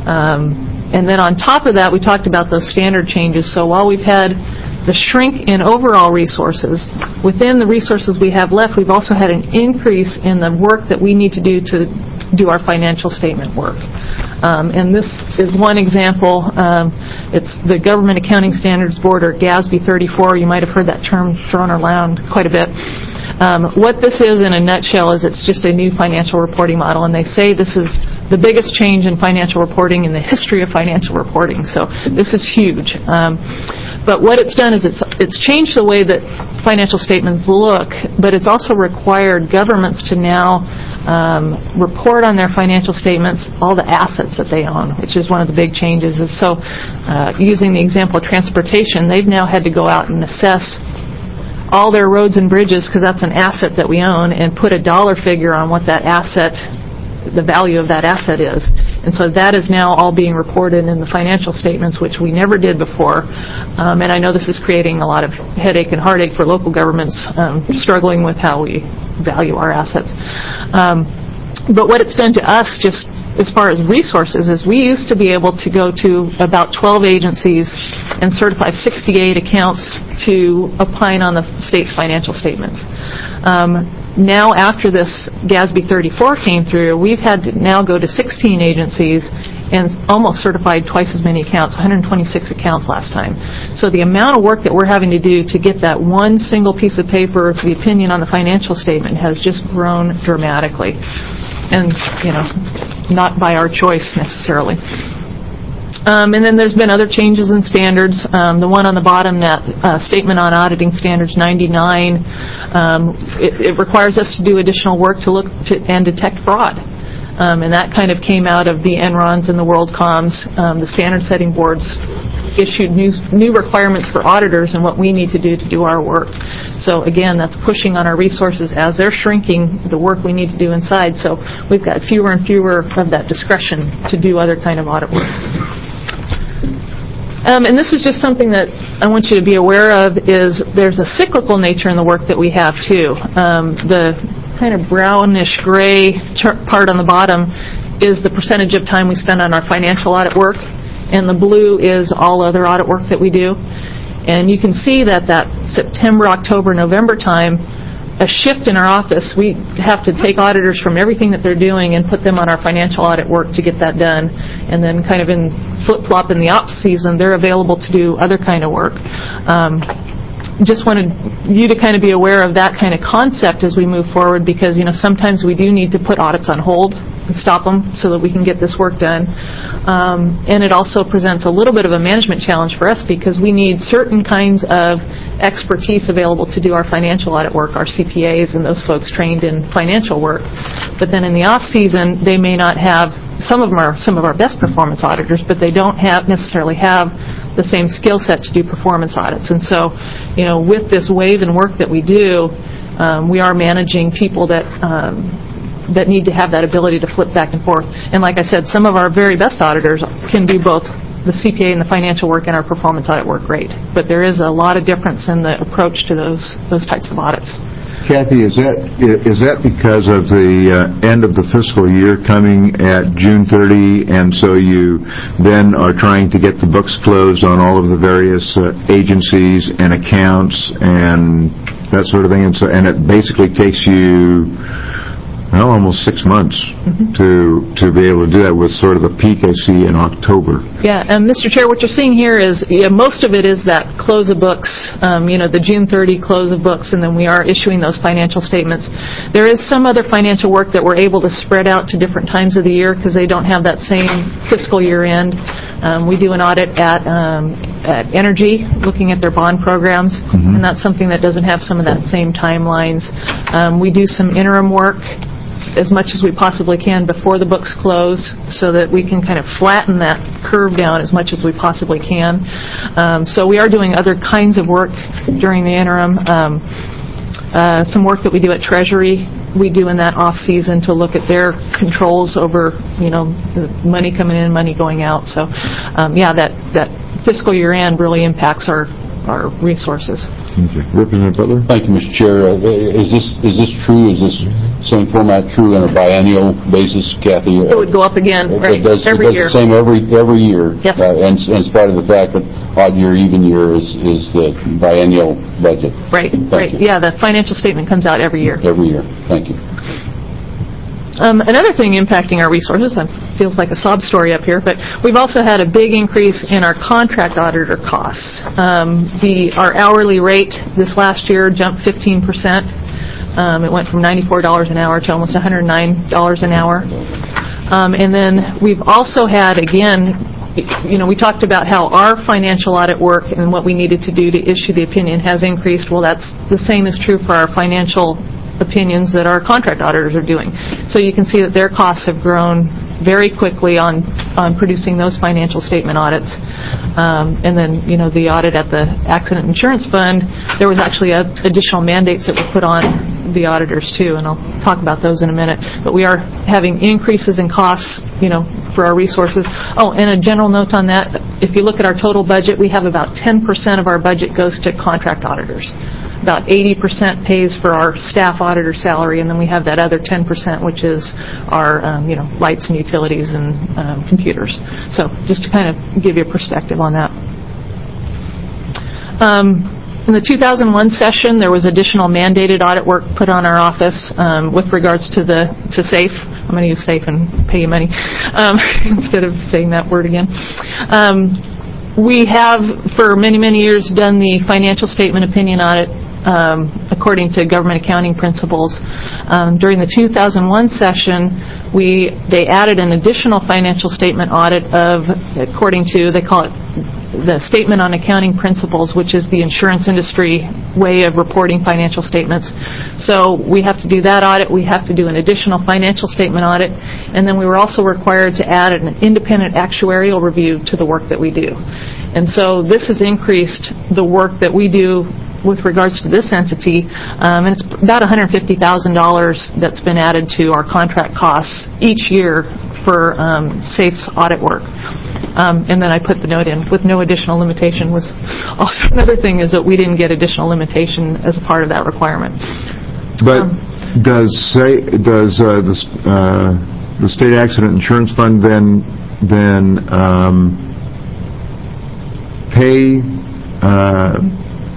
Speaker 7: Um, and then on top of that, we talked about those standard changes. So while we've had the shrink in overall resources, within the resources we have left, we've also had an increase in the work that we need to do to do our financial statement work. Um, and this is one example. Um, it's the Government Accounting Standards Board, or G A S B thirty-four. You might have heard that term thrown around quite a bit. Um, what this is in a nutshell is it's just a new financial reporting model, and they say this is the biggest change in financial reporting in the history of financial reporting. So this is huge. Um, but what it's done is it's it's changed the way that financial statements look, but it's also required governments to now um, report on their financial statements all the assets that they own, which is one of the big changes. And so uh, using the example of transportation, they've now had to go out and assess all their roads and bridges, because that's an asset that we own, and put a dollar figure on what that asset, the value of that asset is. And so that is now all being reported in the financial statements, which we never did before. Um, and I know this is creating a lot of headache and heartache for local governments um, struggling with how we value our assets. Um, but what it's done to us, just as far as resources, is we used to be able to go to about twelve agencies and certify sixty-eight accounts to opine on the state's financial statements. Um, now, after this G A S B thirty-four came through, we've had to now go to sixteen agencies and almost certified twice as many accounts, one hundred twenty-six accounts last time. So the amount of work that we're having to do to get that one single piece of paper, the opinion on the financial statement, has just grown dramatically. And, you know, not by our choice necessarily. Um, and then there's been other changes in standards. Um, the one on the bottom, that uh, Statement on Auditing Standards ninety-nine, um, it, it requires us to do additional work to look to, and detect fraud. Um, and that kind of came out of the Enrons and the WorldComs. Um, the standard setting boards issued new, new requirements for auditors and what we need to do to do our work. So again, that's pushing on our resources as they're shrinking the work we need to do inside. So we've got fewer and fewer of that discretion to do other kind of audit work. Um, and this is just something that I want you to be aware of, is there's a cyclical nature in the work that we have too. Um, the kind of brownish gray chart part on the bottom is the percentage of time we spend on our financial audit work, and the blue is all other audit work that we do. And you can see that that September, October, November time, a shift in our office. We have to take auditors from everything that they're doing and put them on our financial audit work to get that done. And then kind of in flip-flop in the ops season, they're available to do other kind of work. Um, just wanted you to kind of be aware of that kind of concept as we move forward, because, you know, sometimes we do need to put audits on hold and stop them so that we can get this work done. Um, and it also presents a little bit of a management challenge for us, because we need certain kinds of expertise available to do our financial audit work, our C P As and those folks trained in financial work. But then in the off season, they may not have, some of them are some of our best performance auditors, but they don't have necessarily have the same skill set to do performance audits. And so, you know, with this wave in work that we do, um, we are managing people that um, that need to have that ability to flip back and forth. And like I said, some of our very best auditors can do both the C P A and the financial work and our performance audit work great. But there is a lot of difference in the approach to those those types of audits.
Speaker 1: Kathy, is that is that because of the uh, end of the fiscal year coming at June thirtieth, and so you then are trying to get the books closed on all of the various uh, agencies and accounts and that sort of thing, and so and it basically takes you, well, almost six months mm-hmm. to to be able to do that, with sort of a peak I see in October.
Speaker 7: Yeah, and Mister Chair, what you're seeing here is, yeah, most of it is that close of books, um, you know, the June thirtieth close of books, and then we are issuing those financial statements. There is some other financial work that we're able to spread out to different times of the year, because they don't have that same fiscal year end. Um, we do an audit at um, at Energy, looking at their bond programs, mm-hmm. and that's something that doesn't have some of that same timelines. Um, we do some interim work as much as we possibly can before the books close, so that we can kind of flatten that curve down as much as we possibly can. Um, so we are doing other kinds of work during the interim. Um, uh, some work that we do at Treasury, we do in that off season to look at their controls over, you know, the money coming in, money going out. So, um, yeah, that, that fiscal year end really impacts our, our resources.
Speaker 1: Okay. Representative Butler?
Speaker 2: Thank you, Mister Chair. Uh, is this is this true? Is this same format true on a biennial basis, Kathy?
Speaker 7: It would go up again,
Speaker 2: it,
Speaker 7: right?
Speaker 2: It does,
Speaker 7: every
Speaker 2: it does
Speaker 7: year.
Speaker 2: the same every every year.
Speaker 7: Yes.
Speaker 2: Uh, and, and in spite of the fact that odd year, even year is, is the biennial budget.
Speaker 7: Right.
Speaker 2: Thank
Speaker 7: right.
Speaker 2: you.
Speaker 7: Yeah, the financial statement comes out every year.
Speaker 2: Every year. Thank you.
Speaker 7: Um, another thing impacting our resources, it feels like a sob story up here, but we've also had a big increase in our contract auditor costs. Um, the our hourly rate this last year jumped fifteen percent. Um, it went from ninety-four dollars an hour to almost one hundred nine dollars an hour. Um, and then we've also had, again, you know, we talked about how our financial audit work and what we needed to do to issue the opinion has increased. Well, that's the same is true for our financial opinions that our contract auditors are doing. So you can see that their costs have grown very quickly on, on producing those financial statement audits. Um, and then, you know, the audit at the Accident Insurance Fund, there was actually a, additional mandates that were put on the auditors too, and I'll talk about those in a minute. But we are having increases in costs, you know, for our resources. Oh, and a general note on that, if you look at our total budget, we have about ten percent of our budget goes to contract auditors. About eighty percent pays for our staff auditor salary, and then we have that other ten percent, which is our, um, you know, lights and utilities and um, computers. So just to kind of give you a perspective on that. Um, in the two thousand one session, there was additional mandated audit work put on our office um, with regards to the to SAFE. I'm going to use SAFE and pay you money um, instead of saying that word again. Um, we have, for many, many years, done the financial statement opinion audit Um, according to government accounting principles. Um, during the two thousand one session, we they added an additional financial statement audit of, according to, they call it the Statement on Accounting Principles, which is the insurance industry way of reporting financial statements. So we have to do that audit. We have to do an additional financial statement audit. And then we were also required to add an independent actuarial review to the work that we do. And so this has increased the work that we do with regards to this entity, um, and it's about one hundred fifty thousand dollars that's been added to our contract costs each year for um, SAFE's audit work. Um, and then I put the note in, with no additional limitation. Was also another thing is that we didn't get additional limitation as a part of that requirement.
Speaker 1: But
Speaker 7: um,
Speaker 1: does say does uh, the uh, the State Accident Insurance Fund then then um, pay uh,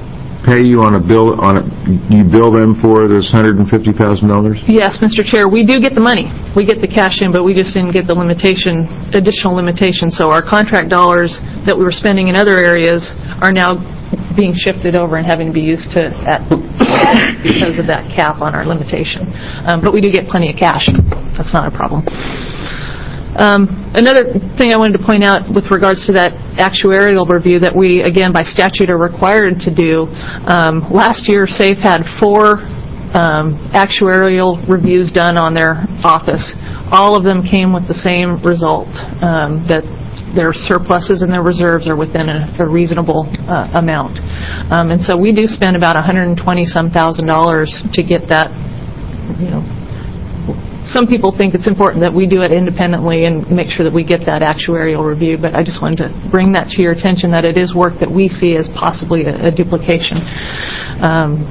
Speaker 1: pay you on a bill, on a, you bill them for this one hundred fifty thousand dollars?
Speaker 7: Yes, Mister Chair, we do get the money. We get the cash in, but we just didn't get the limitation, additional limitation. So our contract dollars that we were spending in other areas are now being shifted over and having to be used to at, because of that cap on our limitation. Um, but we do get plenty of cash. That's not a problem. Um, another thing I wanted to point out with regards to that actuarial review that we, again, by statute are required to do, um, last year SAFE had four um, actuarial reviews done on their office. All of them came with the same result, um, that their surpluses and their reserves are within a, a reasonable uh, amount. Um, and so we do spend about one hundred twenty some thousand dollars to get that, you know. Some people think it's important that we do it independently and make sure that we get that actuarial review, but I just wanted to bring that to your attention that it is work that we see as possibly a, a duplication. Um,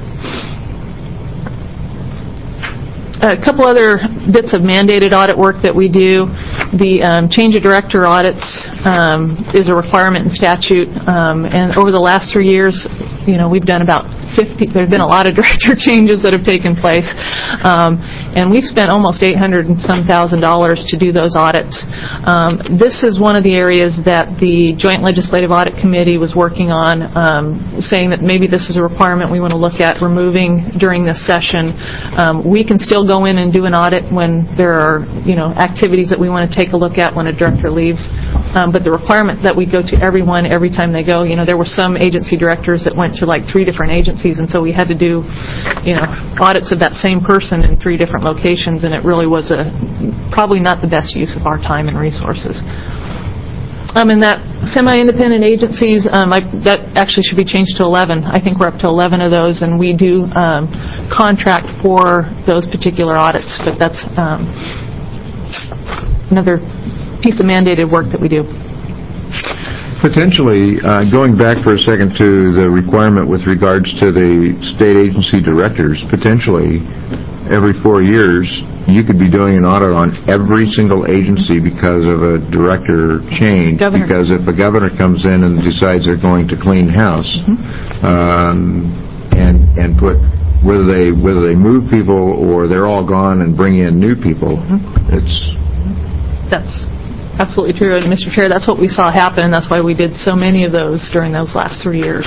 Speaker 7: A couple other bits of mandated audit work that we do. The um, change of director audits um, is a requirement in statute, um, and over the last three years, you know, we've done about fifty. There have been a lot of director changes that have taken place, um, and we've spent almost eight hundred and some thousand dollars to do those audits. Um, this is one of the areas that the Joint Legislative Audit Committee was working on, um, saying that maybe this is a requirement we want to look at removing during this session. Um, we can still go in and do an audit when there are, you know, activities that we want to take a look at when a director leaves. Um, but the requirement that we go to everyone every time they go, you know, there were some agency directors that went to like three different agencies, and so we had to do, you know, audits of that same person in three different locations, and it really was a probably not the best use of our time and resources. Um, and that semi-independent agencies, um, I, that actually should be changed to eleven. I think we're up to eleven of those, and we do um, contract for those particular audits, but that's um, another piece of mandated work that we do.
Speaker 1: Potentially, uh, going back for a second to the requirement with regards to the state agency directors, potentially every four years you could be doing an audit on every single agency because of a director change.
Speaker 7: Governor.
Speaker 1: Because if a governor comes in and decides they're going to clean house, mm-hmm. um, and and put whether they whether they move people or they're all gone and bring in new people, mm-hmm. it's
Speaker 7: that's absolutely true. And Mister Chair, that's what we saw happen, and that's why we did so many of those during those last three years.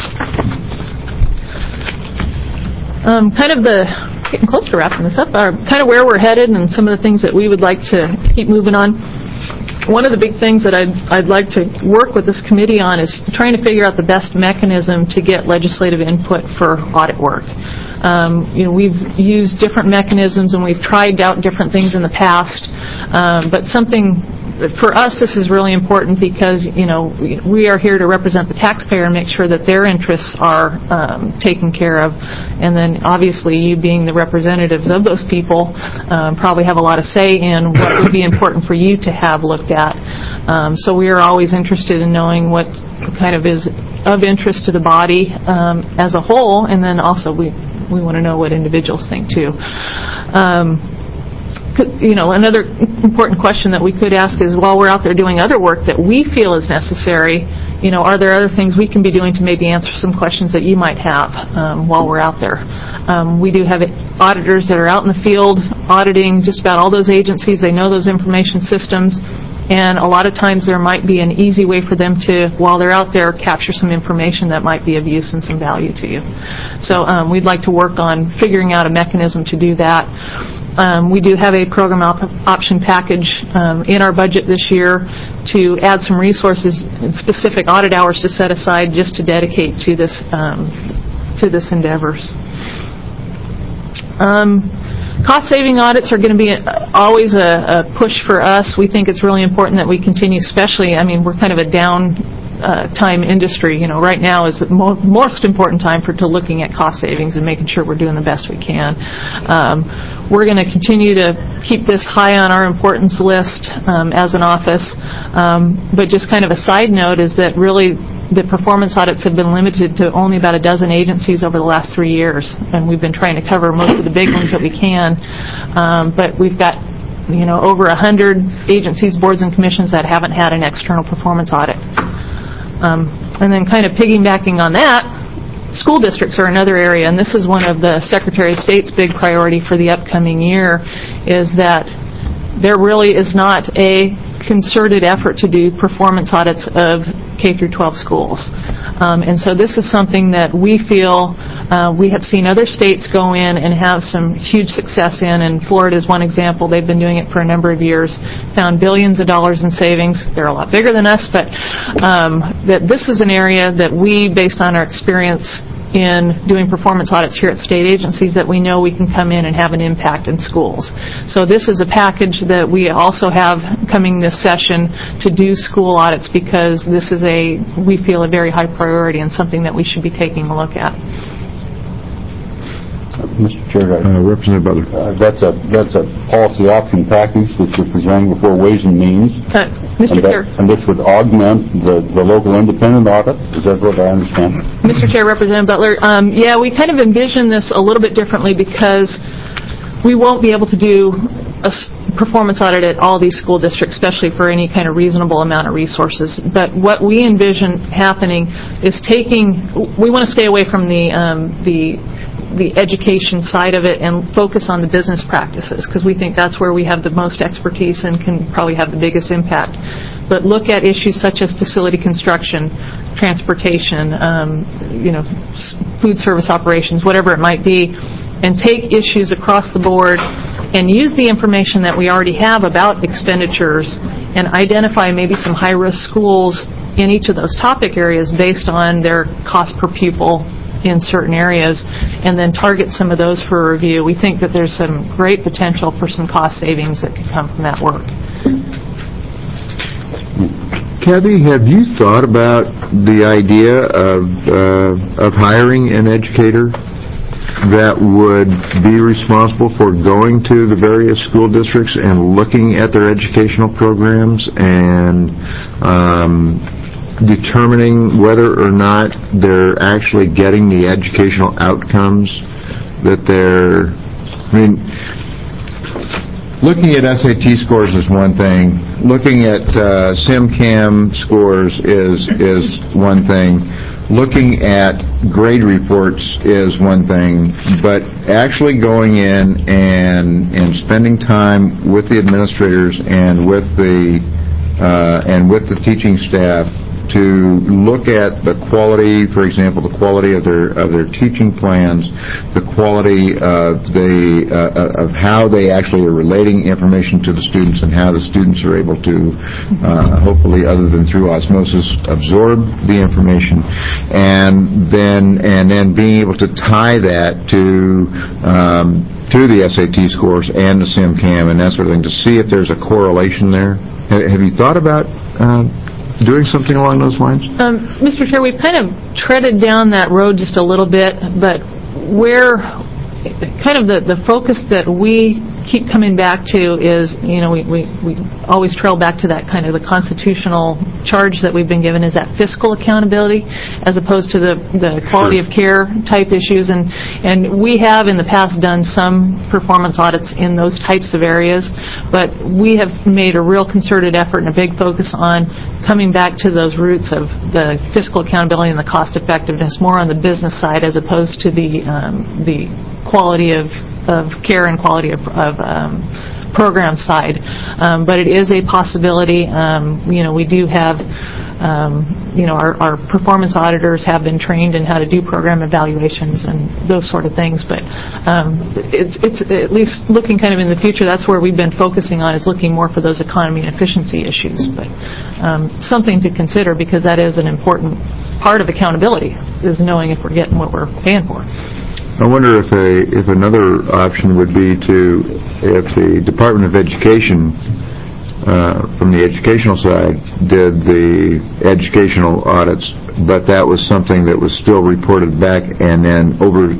Speaker 7: Um, kind of the getting close to wrapping this up, uh, kind of where we're headed and some of the things that we would like to keep moving on. One of the big things that I'd, I'd like to work with this committee on is trying to figure out the best mechanism to get legislative input for audit work. Um, you know, we've used different mechanisms and we've tried out different things in the past, um, but something for us, this is really important because, you know, we, we are here to represent the taxpayer and make sure that their interests are um, taken care of. And then, obviously, you being the representatives of those people um, probably have a lot of say in what would be important for you to have looked at. Um, so we are always interested in knowing what kind of is of interest to the body um, as a whole, and then also we, we want to know what individuals think, too. Um, You know, another important question that we could ask is, while we're out there doing other work that we feel is necessary, you know, are there other things we can be doing to maybe answer some questions that you might have um, while we're out there? Um, we do have auditors that are out in the field auditing just about all those agencies. They know those information systems, and a lot of times there might be an easy way for them to, while they're out there, capture some information that might be of use and some value to you. So um, we'd like to work on figuring out a mechanism to do that. Um, we do have a program op- option package um, in our budget this year to add some resources and specific audit hours to set aside just to dedicate to this um, to this endeavors. Um, cost-saving audits are going to be always a, a push for us. We think it's really important that we continue, especially, I mean, we're kind of a down Uh, time industry. You know, right now is the mo- most important time for to looking at cost savings and making sure we're doing the best we can. Um, we're going to continue to keep this high on our importance list um, as an office. Um, but just kind of a side note is that really the performance audits have been limited to only about a dozen agencies over the last three years, and we've been trying to cover most of the big ones that we can. Um, but we've got, you know, over a hundred agencies, boards, and commissions that haven't had an external performance audit. Um, and then kind of piggybacking on that, school districts are another area, and this is one of the Secretary of State's big priority for the upcoming year, is that there really is not a concerted effort to do performance audits of K through twelve schools. Um, and so this is something that we feel uh, we have seen other states go in and have some huge success in, and Florida is one example. They've been doing it for a number of years, found billions of dollars in savings. They're a lot bigger than us, but um, that this is an area that we, based on our experience in doing performance audits here at state agencies, that we know we can come in and have an impact in schools. So this is a package that we also have coming this session to do school audits, because this is a, we feel, a very high priority and something that we should be taking a look at.
Speaker 2: Mister Chair,
Speaker 1: Uh, Representative Butler.
Speaker 2: uh, that's a that's a policy action package that you're presenting before Ways and Means.
Speaker 7: Uh, Mister
Speaker 2: And, that,
Speaker 7: Chair.
Speaker 2: and this would augment the, the local independent audit. Is that what I understand?
Speaker 7: Mister Chair, Representative Butler, um, yeah, we kind of envision this a little bit differently, because we won't be able to do a s- performance audit at all these school districts, especially for any kind of reasonable amount of resources. But what we envision happening is taking, we want to stay away from the um, the the education side of it and focus on the business practices, because we think that's where we have the most expertise and can probably have the biggest impact. But look at issues such as facility construction, transportation, um, you know, s- food service operations, whatever it might be, and take issues across the board and use the information that we already have about expenditures and identify maybe some high-risk schools in each of those topic areas based on their cost per pupil in certain areas, and then target some of those for review. We think that there's some great potential for some cost savings that could come from that work.
Speaker 1: Kathy, have you thought about the idea of uh, of hiring an educator that would be responsible for going to the various school districts and looking at their educational programs and um, determining whether or not they're actually getting the educational outcomes that they're, I mean, looking at S A T scores is one thing. Looking at uh, SimCam scores is is one thing. Looking at grade reports is one thing. But actually going in and and spending time with the administrators and with the uh, and with the teaching staff to look at the quality, for example, the quality of their of their teaching plans, the quality of the uh, of how they actually are relating information to the students, and how the students are able to, uh, hopefully, other than through osmosis, absorb the information, and then and then being able to tie that to um, to the S A T scores and the SimCam and that sort of thing, to see if there's a correlation there. Have you thought about Uh, doing something along those lines?
Speaker 7: Um, Mister Chair, we've kind of treaded down that road just a little bit, but where kind of the, the focus that we keep coming back to is, you know, we, we, we always trail back to that kind of the constitutional charge that we've been given, is that fiscal accountability as opposed to the, the quality of care type issues. And, and we have in the past done some performance audits in those types of areas, but we have made a real concerted effort and a big focus on coming back to those roots of the fiscal accountability and the cost effectiveness, more on the business side as opposed to the um, the quality of, of care and quality of, of um, program side. Um, but it is a possibility. Um, you know, we do have, um, you know, our, our performance auditors have been trained in how to do program evaluations and those sort of things. But um, it's, it's at least looking kind of in the future, that's where we've been focusing on, is looking more for those economy and efficiency issues. But um, something to consider, because that is an important part of accountability, is knowing if we're getting what we're paying for.
Speaker 1: I wonder if a if another option would be to, if the Department of Education, uh, from the educational side, did the educational audits, but that was something that was still reported back and then over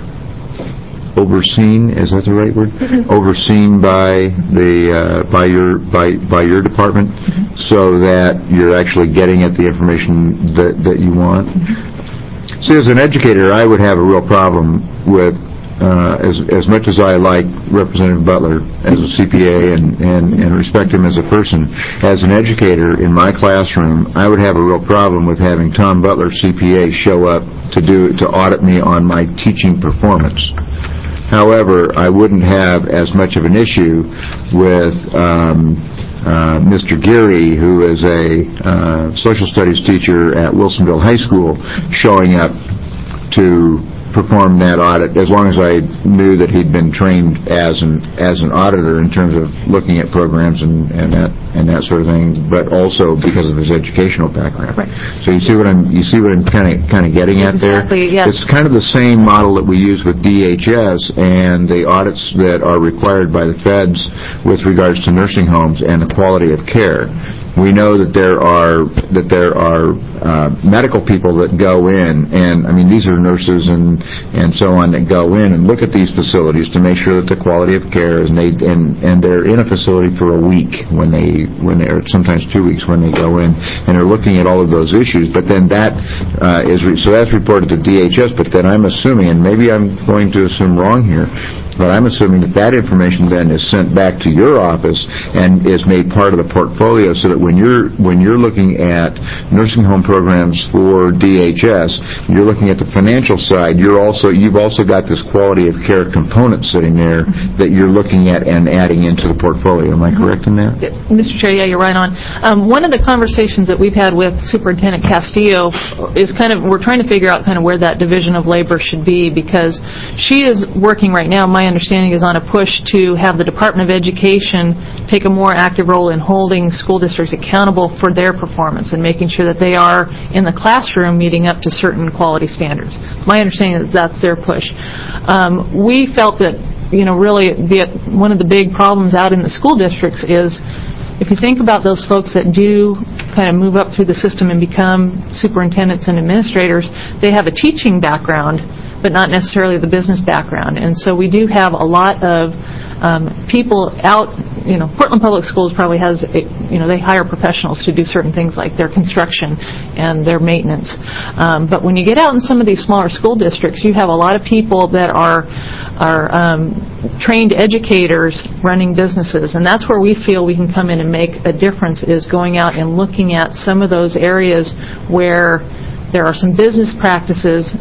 Speaker 1: overseen, is that the right word? Mm-hmm. Overseen by the uh, by your by by your department, mm-hmm. so that you're actually getting at the information that that you want. Mm-hmm. See, as an educator, I would have a real problem with uh, as as much as I like Representative Butler as a C P A and, and, and respect him as a person, as an educator in my classroom, I would have a real problem with having Tom Butler, C P A, show up to do to audit me on my teaching performance. However, I wouldn't have as much of an issue with um, uh, Mister Geary, who is a uh, social studies teacher at Wilsonville High School, showing up to perform that audit, as long as I knew that he'd been trained as an as an auditor in terms of looking at programs and, and that and that sort of thing, but also because of his educational background.
Speaker 7: Right.
Speaker 1: So you see what I'm you see what I'm kind of kind of getting at there.
Speaker 7: Exactly, yes.
Speaker 1: It's kind of the same model that we use with D H S and the audits that are required by the feds with regards to nursing homes and the quality of care. We know that there are that there are uh, medical people that go in, and I mean these are nurses and and so on that go in and look at these facilities to make sure that the quality of care is, and they and and they're in a facility for a week when they when they're sometimes two weeks when they go in, and they're looking at all of those issues. But then that uh, is re- so that's reported to D H S. But then I'm assuming, and maybe I'm going to assume wrong here, but I'm assuming that that information then is sent back to your office and is made part of the portfolio, so that when you're when you're looking at nursing home programs for D H S, you're looking at the financial side. You're also you've also got this quality of care component sitting there that you're looking at and adding into the portfolio. Am I correct in that?
Speaker 7: Mister Chair, yeah, you're right on. Um, one of the conversations that we've had with Superintendent Castillo is kind of, we're trying to figure out kind of where that division of labor should be, because she is working right now, my understanding is on a push to have the Department of Education take a more active role in holding school districts accountable for their performance and making sure that they are in the classroom meeting up to certain quality standards. My understanding is that's their push. Um, we felt that, you know, really the, one of the big problems out in the school districts is, if you think about those folks that do kind of move up through the system and become superintendents and administrators, they have a teaching background, but not necessarily the business background. And so we do have a lot of um, people out, you know, Portland Public Schools probably has, a, you know, they hire professionals to do certain things like their construction and their maintenance. Um, but when you get out in some of these smaller school districts, you have a lot of people that are, are um, trained educators running businesses. And that's where we feel we can come in and make a difference, is going out and looking at some of those areas where there are some business practices,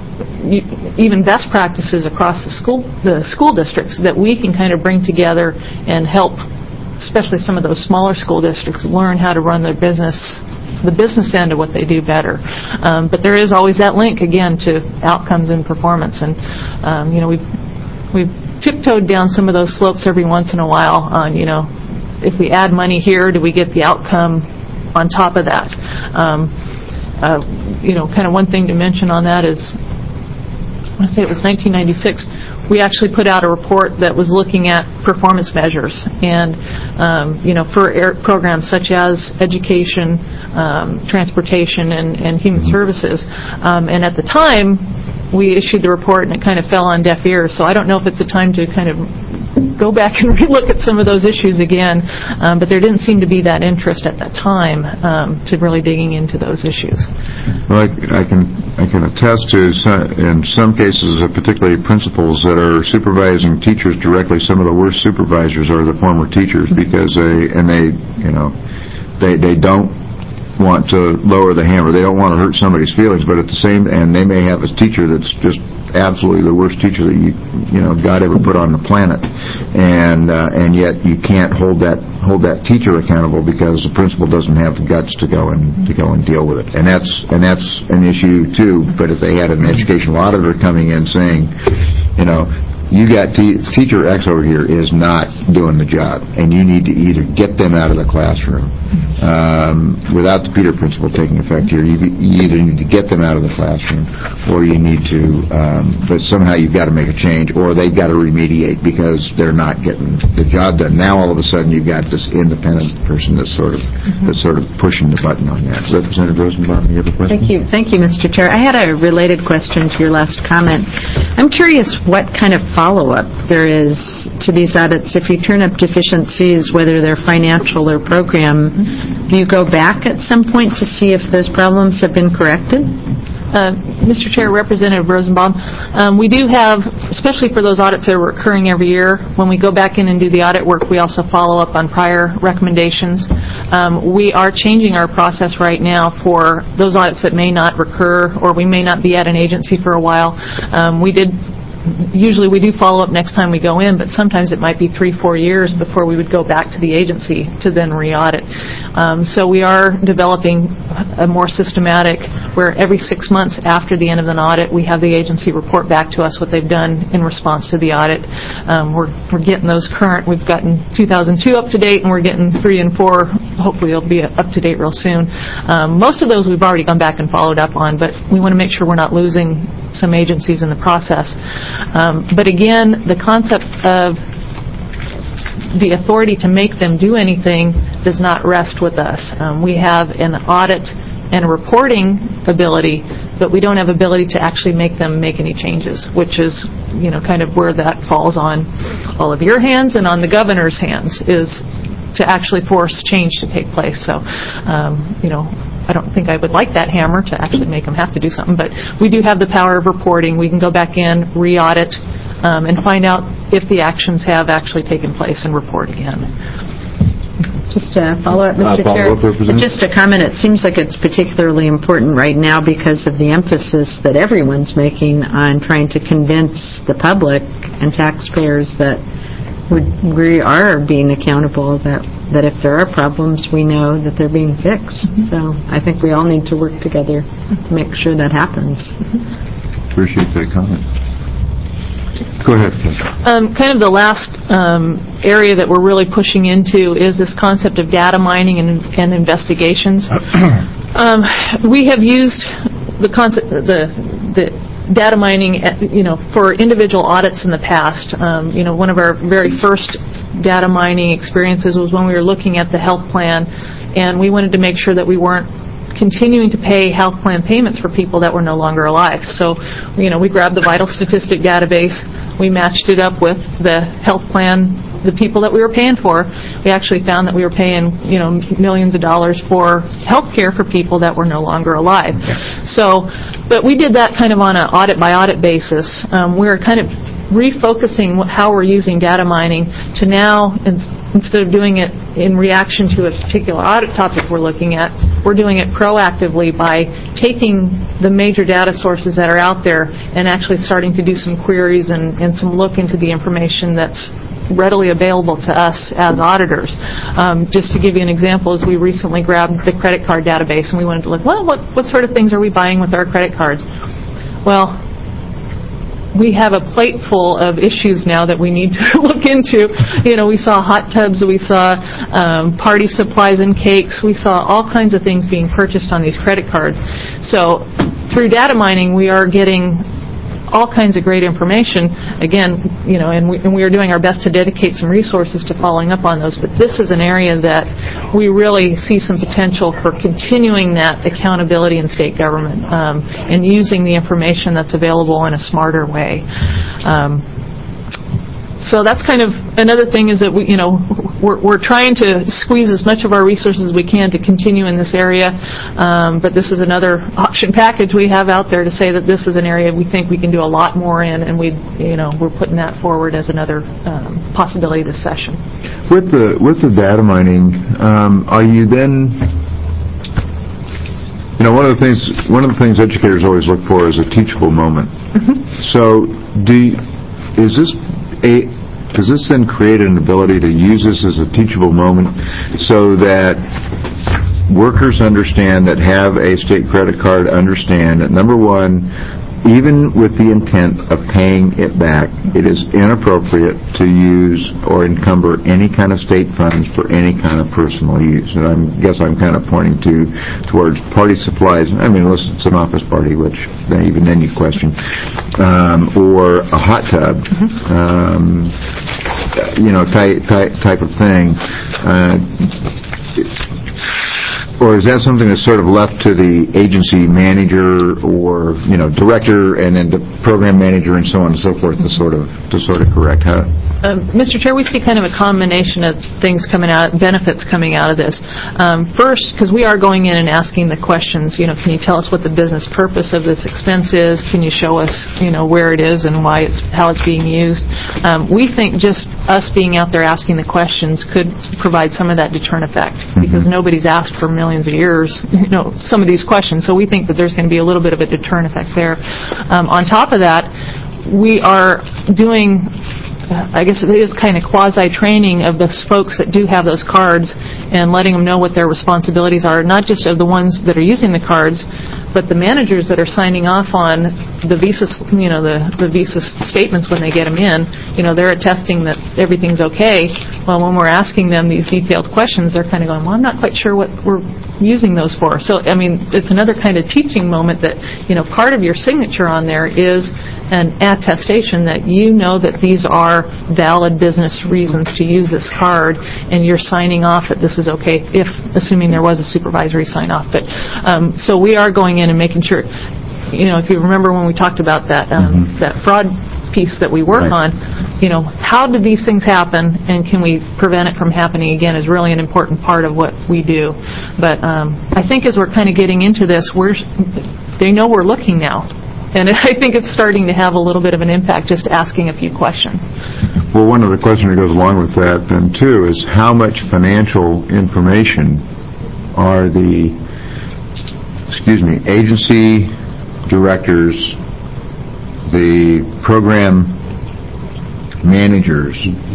Speaker 7: even best practices across the school the school districts, that we can kind of bring together and help, especially some of those smaller school districts, learn how to run their business, the business end of what they do better. Um, but there is always that link, again, to outcomes and performance. And, um, you know, we've, we've tiptoed down some of those slopes every once in a while on, you know, if we add money here, do we get the outcome on top of that? Um, uh, you know, kind of one thing to mention on that is, I want to say it was nineteen ninety-six, we actually put out a report that was looking at performance measures, and um, you know, for air programs such as education, um, transportation, and, and human services. Um, and at the time, we issued the report, and it kind of fell on deaf ears. So I don't know if it's a time to kind of go back and relook at some of those issues again. Um, but there didn't seem to be that interest at that time um, to really digging into those issues.
Speaker 1: Well, I, I can I can attest to some, in some cases, uh, particularly principals that are supervising teachers directly. Some of the worst supervisors are the former teachers, because they and they you know they they don't want to lower the hammer. They don't want to hurt somebody's feelings, but at the same, and they may have a teacher that's just absolutely the worst teacher that you you know God ever put on the planet, and uh, and yet you can't hold that hold that teacher accountable because the principal doesn't have the guts to go and to go and deal with it. And that's and that's an issue too. But if they had an educational auditor coming in saying, you know, you got te- teacher X over here is not doing the job, and you need to either get them out of the classroom um, without the Peter principle taking effect here. You, you either need to get them out of the classroom, or you need to, um, but somehow you've got to make a change, or they've got to remediate because they're not getting the job done. Now all of a sudden you've got this independent person that's sort of mm-hmm. that's sort of pushing the button on that. Representative Rosenbaum, you have a question?
Speaker 3: Thank you, thank you, Mister Chair. I had a related question to your last comment. I'm curious what kind of follow-up there is to these audits. If you turn up deficiencies, whether they're financial or program, do you go back at some point to see if those problems have been corrected?
Speaker 7: Uh, Mister Chair, Representative Rosenbaum, um, we do have, especially for those audits that are recurring every year, when we go back in and do the audit work, we also follow up on prior recommendations. Um, we are changing our process right now for those audits that may not recur, or we may not be at an agency for a while. Um, we did Usually we do follow up next time we go in, but sometimes it might be three, four years before we would go back to the agency to then re-audit. Um, so we are developing a more systematic, where every six months after the end of an audit, we have the agency report back to us what they've done in response to the audit. Um, we're, we're getting those current. We've gotten two thousand two up to date, and we're getting three and four. Hopefully they'll be up to date real soon. Um, most of those we've already gone back and followed up on, but we want to make sure we're not losing some agencies in the process. Um, but again, the concept of the authority to make them do anything does not rest with us. Um, we have an audit and a reporting ability, but we don't have ability to actually make them make any changes, which is, you know, kind of where that falls on all of your hands and on the governor's hands, is to actually force change to take place. So, um, you know, I don't think I would like that hammer to actually make them have to do something, but we do have the power of reporting. We can go back in, re-audit, um, and find out if the actions have actually taken place and report again.
Speaker 3: Just a follow-up, Mister
Speaker 1: Uh,
Speaker 3: Chair.
Speaker 1: follow-up, Representative?
Speaker 3: Just a comment. It seems like it's particularly important right now because of the emphasis that everyone's making on trying to convince the public and taxpayers that we are being accountable, that, that if there are problems, we know that they're being fixed. Mm-hmm. So I think we all need to work together to make sure that happens.
Speaker 1: Mm-hmm. Appreciate that comment. Go ahead, Ken.
Speaker 7: Um, kind of the last um, area that we're really pushing into is this concept of data mining and, and investigations. um, we have used the concept, the the data mining, you know, for individual audits in the past. Um, you know, one of our very first data mining experiences was when we were looking at the health plan, and we wanted to make sure that we weren't continuing to pay health plan payments for people that were no longer alive. So, you know, we grabbed the vital statistic database, we matched it up with the health plan, the people that we were paying for. We actually found that we were paying, you know, millions of dollars for health care for people that were no longer alive. So, but we did that kind of on an audit-by-audit basis. Um, we were kind of refocusing how we're using data mining to now, in, instead of doing it in reaction to a particular audit topic we're looking at, we're doing it proactively by taking the major data sources that are out there and actually starting to do some queries and, and some look into the information that's readily available to us as auditors. Um, just to give you an example, is we recently grabbed the credit card database and we wanted to look, well, what, what sort of things are we buying with our credit cards? Well, we have a plate full of issues now that we need to look into. You know, we saw hot tubs, we saw um, party supplies and cakes, we saw all kinds of things being purchased on these credit cards. So through data mining, we are getting all kinds of great information. Again, you know, and we, and we are doing our best to dedicate some resources to following up on those. But this is an area that we really see some potential for continuing that accountability in state government um, and using the information that's available in a smarter way. Um, So that's kind of another thing, is that we, you know, we're, we're trying to squeeze as much of our resources as we can to continue in this area. Um, but this is another option package we have out there to say that this is an area we think we can do a lot more in, and we, you know, we're putting that forward as another um, possibility this session.
Speaker 1: With the with the data mining, um, are you then? You know, one of the things one of the things educators always look for is a teachable moment. Mm-hmm. So, do you, is this a does this then create an ability to use this as a teachable moment so that workers understand, that have a state credit card, understand that, number one, even with the intent of paying it back, it is inappropriate to use or encumber any kind of state funds for any kind of personal use. And I guess I'm kind of pointing to towards party supplies. I mean, unless it's an office party, which then, even then you question, um, or a hot tub, um, you know, type type, type of thing. Uh, Or is that something that's sort of left to the agency manager or, you know, director and then the program manager and so on and so forth to sort of to sort of correct? How,
Speaker 7: Um, Mister Chair, we see kind of a combination of things coming out, benefits coming out of this. Um, first, because we are going in and asking the questions, you know, can you tell us what the business purpose of this expense is? Can you show us, you know, where it is and why it's, how it's being used? Um, we think just us being out there asking the questions could provide some of that deterrent effect, because nobody's asked for millions of years, you know, some of these questions. So we think that there's going to be a little bit of a deterrent effect there. Um, on top of that, we are doing, I guess it is kind of quasi-training of those folks that do have those cards and letting them know what their responsibilities are, not just of the ones that are using the cards, but the managers that are signing off on the visa, you know, the, the visa statements when they get them in. You know, they're attesting that everything's okay. Well, when we're asking them these detailed questions, they're kind of going, well, I'm not quite sure what we're using those for. So, I mean, it's another kind of teaching moment that, you know, part of your signature on there is an attestation that you know that these are valid business reasons to use this card, and you're signing off that this is okay, if assuming there was a supervisory sign-off. But um, so we are going in and making sure, you know, if you remember when we talked about that um, mm-hmm. that fraud piece that we work right. on, you know, how did these things happen, and can we prevent it from happening again is really an important part of what we do. But um, I think as we're kind of getting into this, we're they know we're looking now. And I think it's starting to have a little bit of an impact just asking a few questions.
Speaker 1: Well, one of the questions that goes along with that then, too, is how much financial information are the, excuse me, agency directors, the program managers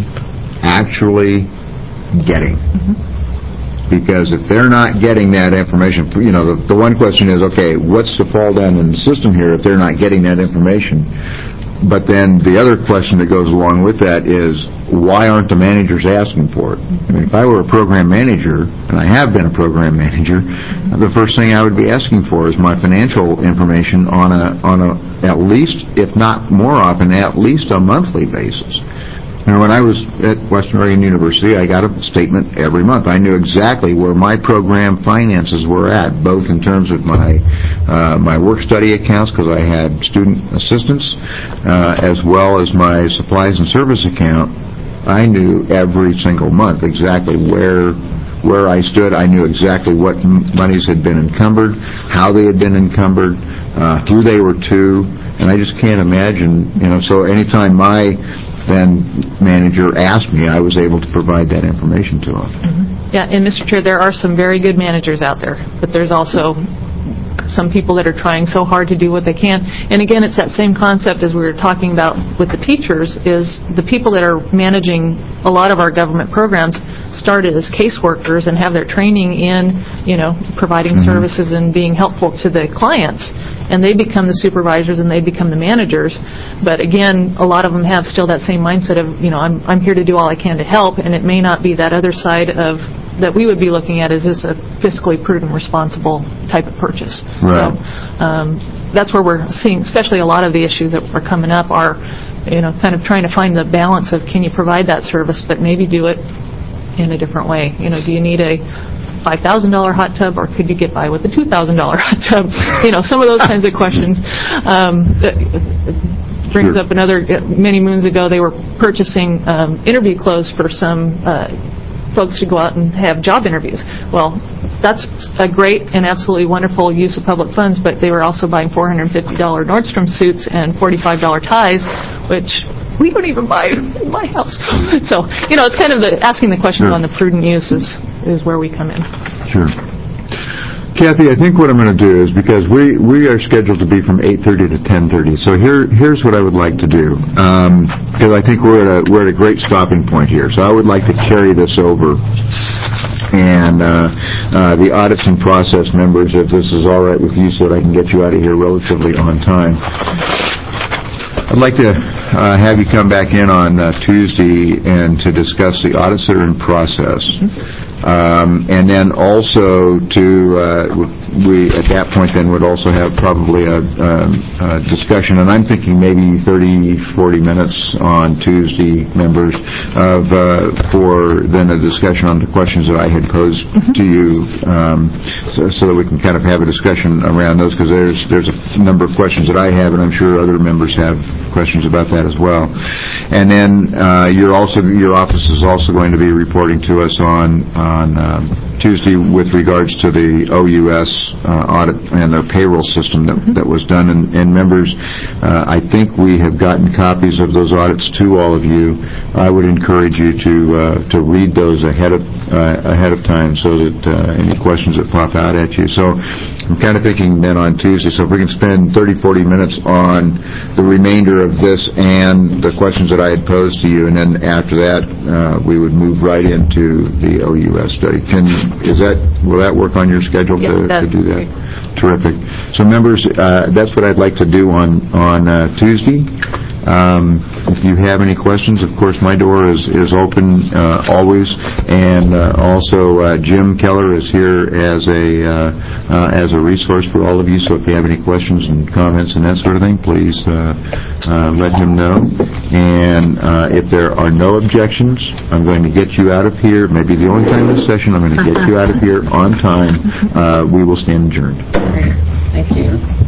Speaker 1: actually getting? Mm-hmm. Because if they're not getting that information, you know, the, the one question is, okay, what's the fall down in the system here if they're not getting that information? But then the other question that goes along with that is, why aren't the managers asking for it? I mean, if I were a program manager, and I have been a program manager, the first thing I would be asking for is my financial information on a, on a, at least, if not more often, at least a monthly basis. You know, when I was at Western Oregon University, I got a statement every month. I knew exactly where my program finances were at, both in terms of my uh, my work-study accounts, because I had student assistants, uh, as well as my supplies and service account. I knew every single month exactly where where I stood. I knew exactly what m- monies had been encumbered, how they had been encumbered, uh, who they were to, and I just can't imagine, you know, so anytime my then manager asked me, I was able to provide that information to him.
Speaker 7: Mm-hmm. Yeah, and Mister Chair, there are some very good managers out there, but there's also some people that are trying so hard to do what they can. And again, it's that same concept as we were talking about with the teachers, is the people that are managing a lot of our government programs started as caseworkers and have their training in, you know, providing mm-hmm. services and being helpful to the clients. And they become the supervisors and they become the managers. But again, a lot of them have still that same mindset of, you know, I'm I'm here to do all I can to help, and it may not be that other side of that we would be looking at, is this a fiscally prudent, responsible type of purchase.
Speaker 1: Right.
Speaker 7: So um, that's where we're seeing, especially a lot of the issues that are coming up are, you know, kind of trying to find the balance of, can you provide that service, but maybe do it in a different way. You know, do you need a five thousand dollars hot tub, or could you get by with a two thousand dollars hot tub? You know, some of those kinds of questions. Um, brings up another, many moons ago, they were purchasing um, interview clothes for some uh, folks to go out and have job interviews. Well, that's a great and absolutely wonderful use of public funds, but they were also buying four hundred fifty dollars Nordstrom suits and forty-five dollars ties, which we don't even buy in my house. So, you know, it's kind of the asking the questions
Speaker 1: Sure.
Speaker 7: on the prudent use is, is where we come in.
Speaker 1: Sure. Kathy, I think what I'm going to do is, because we, we are scheduled to be from eight thirty to ten thirty, so here here's what I would like to do, because um, I think we're at, a, we're at a great stopping point here. So I would like to carry this over, and uh, uh, the audits and process members, if this is all right with you, so that I can get you out of here relatively on time. I'd like to uh, have you come back in on uh, Tuesday and to discuss the audits that are in process. Um, and then also to, uh, we at that point then would also have probably a, a, a discussion, and I'm thinking maybe thirty, forty minutes on Tuesday, members, of uh, for then a discussion on the questions that I had posed mm-hmm. to you, um, so, so that we can kind of have a discussion around those, because there's, there's a number of questions that I have, and I'm sure other members have questions about that as well. And then uh, you're also your office is also going to be reporting to us on on um, Tuesday with regards to the O U S uh, audit and their payroll system that, that was done. And, and members, uh, I think we have gotten copies of those audits to all of you. I would encourage you to uh, to read those ahead of uh, ahead of time so that uh, any questions that pop out at you. So I'm kind of thinking then on Tuesday, so if we can spend thirty, forty minutes on the remainder of this and the questions that I had posed to you, and then after that, uh, we would move right into the O U S study. Can is that will that work on your schedule
Speaker 7: Yes,
Speaker 1: to,
Speaker 7: it does.
Speaker 1: to do that? Terrific. So members, uh, that's what I'd like to do on on uh, Tuesday. Um, if you have any questions, of course, my door is, is open uh, always, and uh, also uh, Jim Keller is here as a uh, uh, as a resource for all of you. So if you have any questions and comments and that sort of thing, please uh, uh, let him know. And uh, if there are no objections, I'm going to get you out of here. Maybe the only time this session, I'm going to get you out of here on time. Uh, we will stand adjourned.
Speaker 3: Thank you.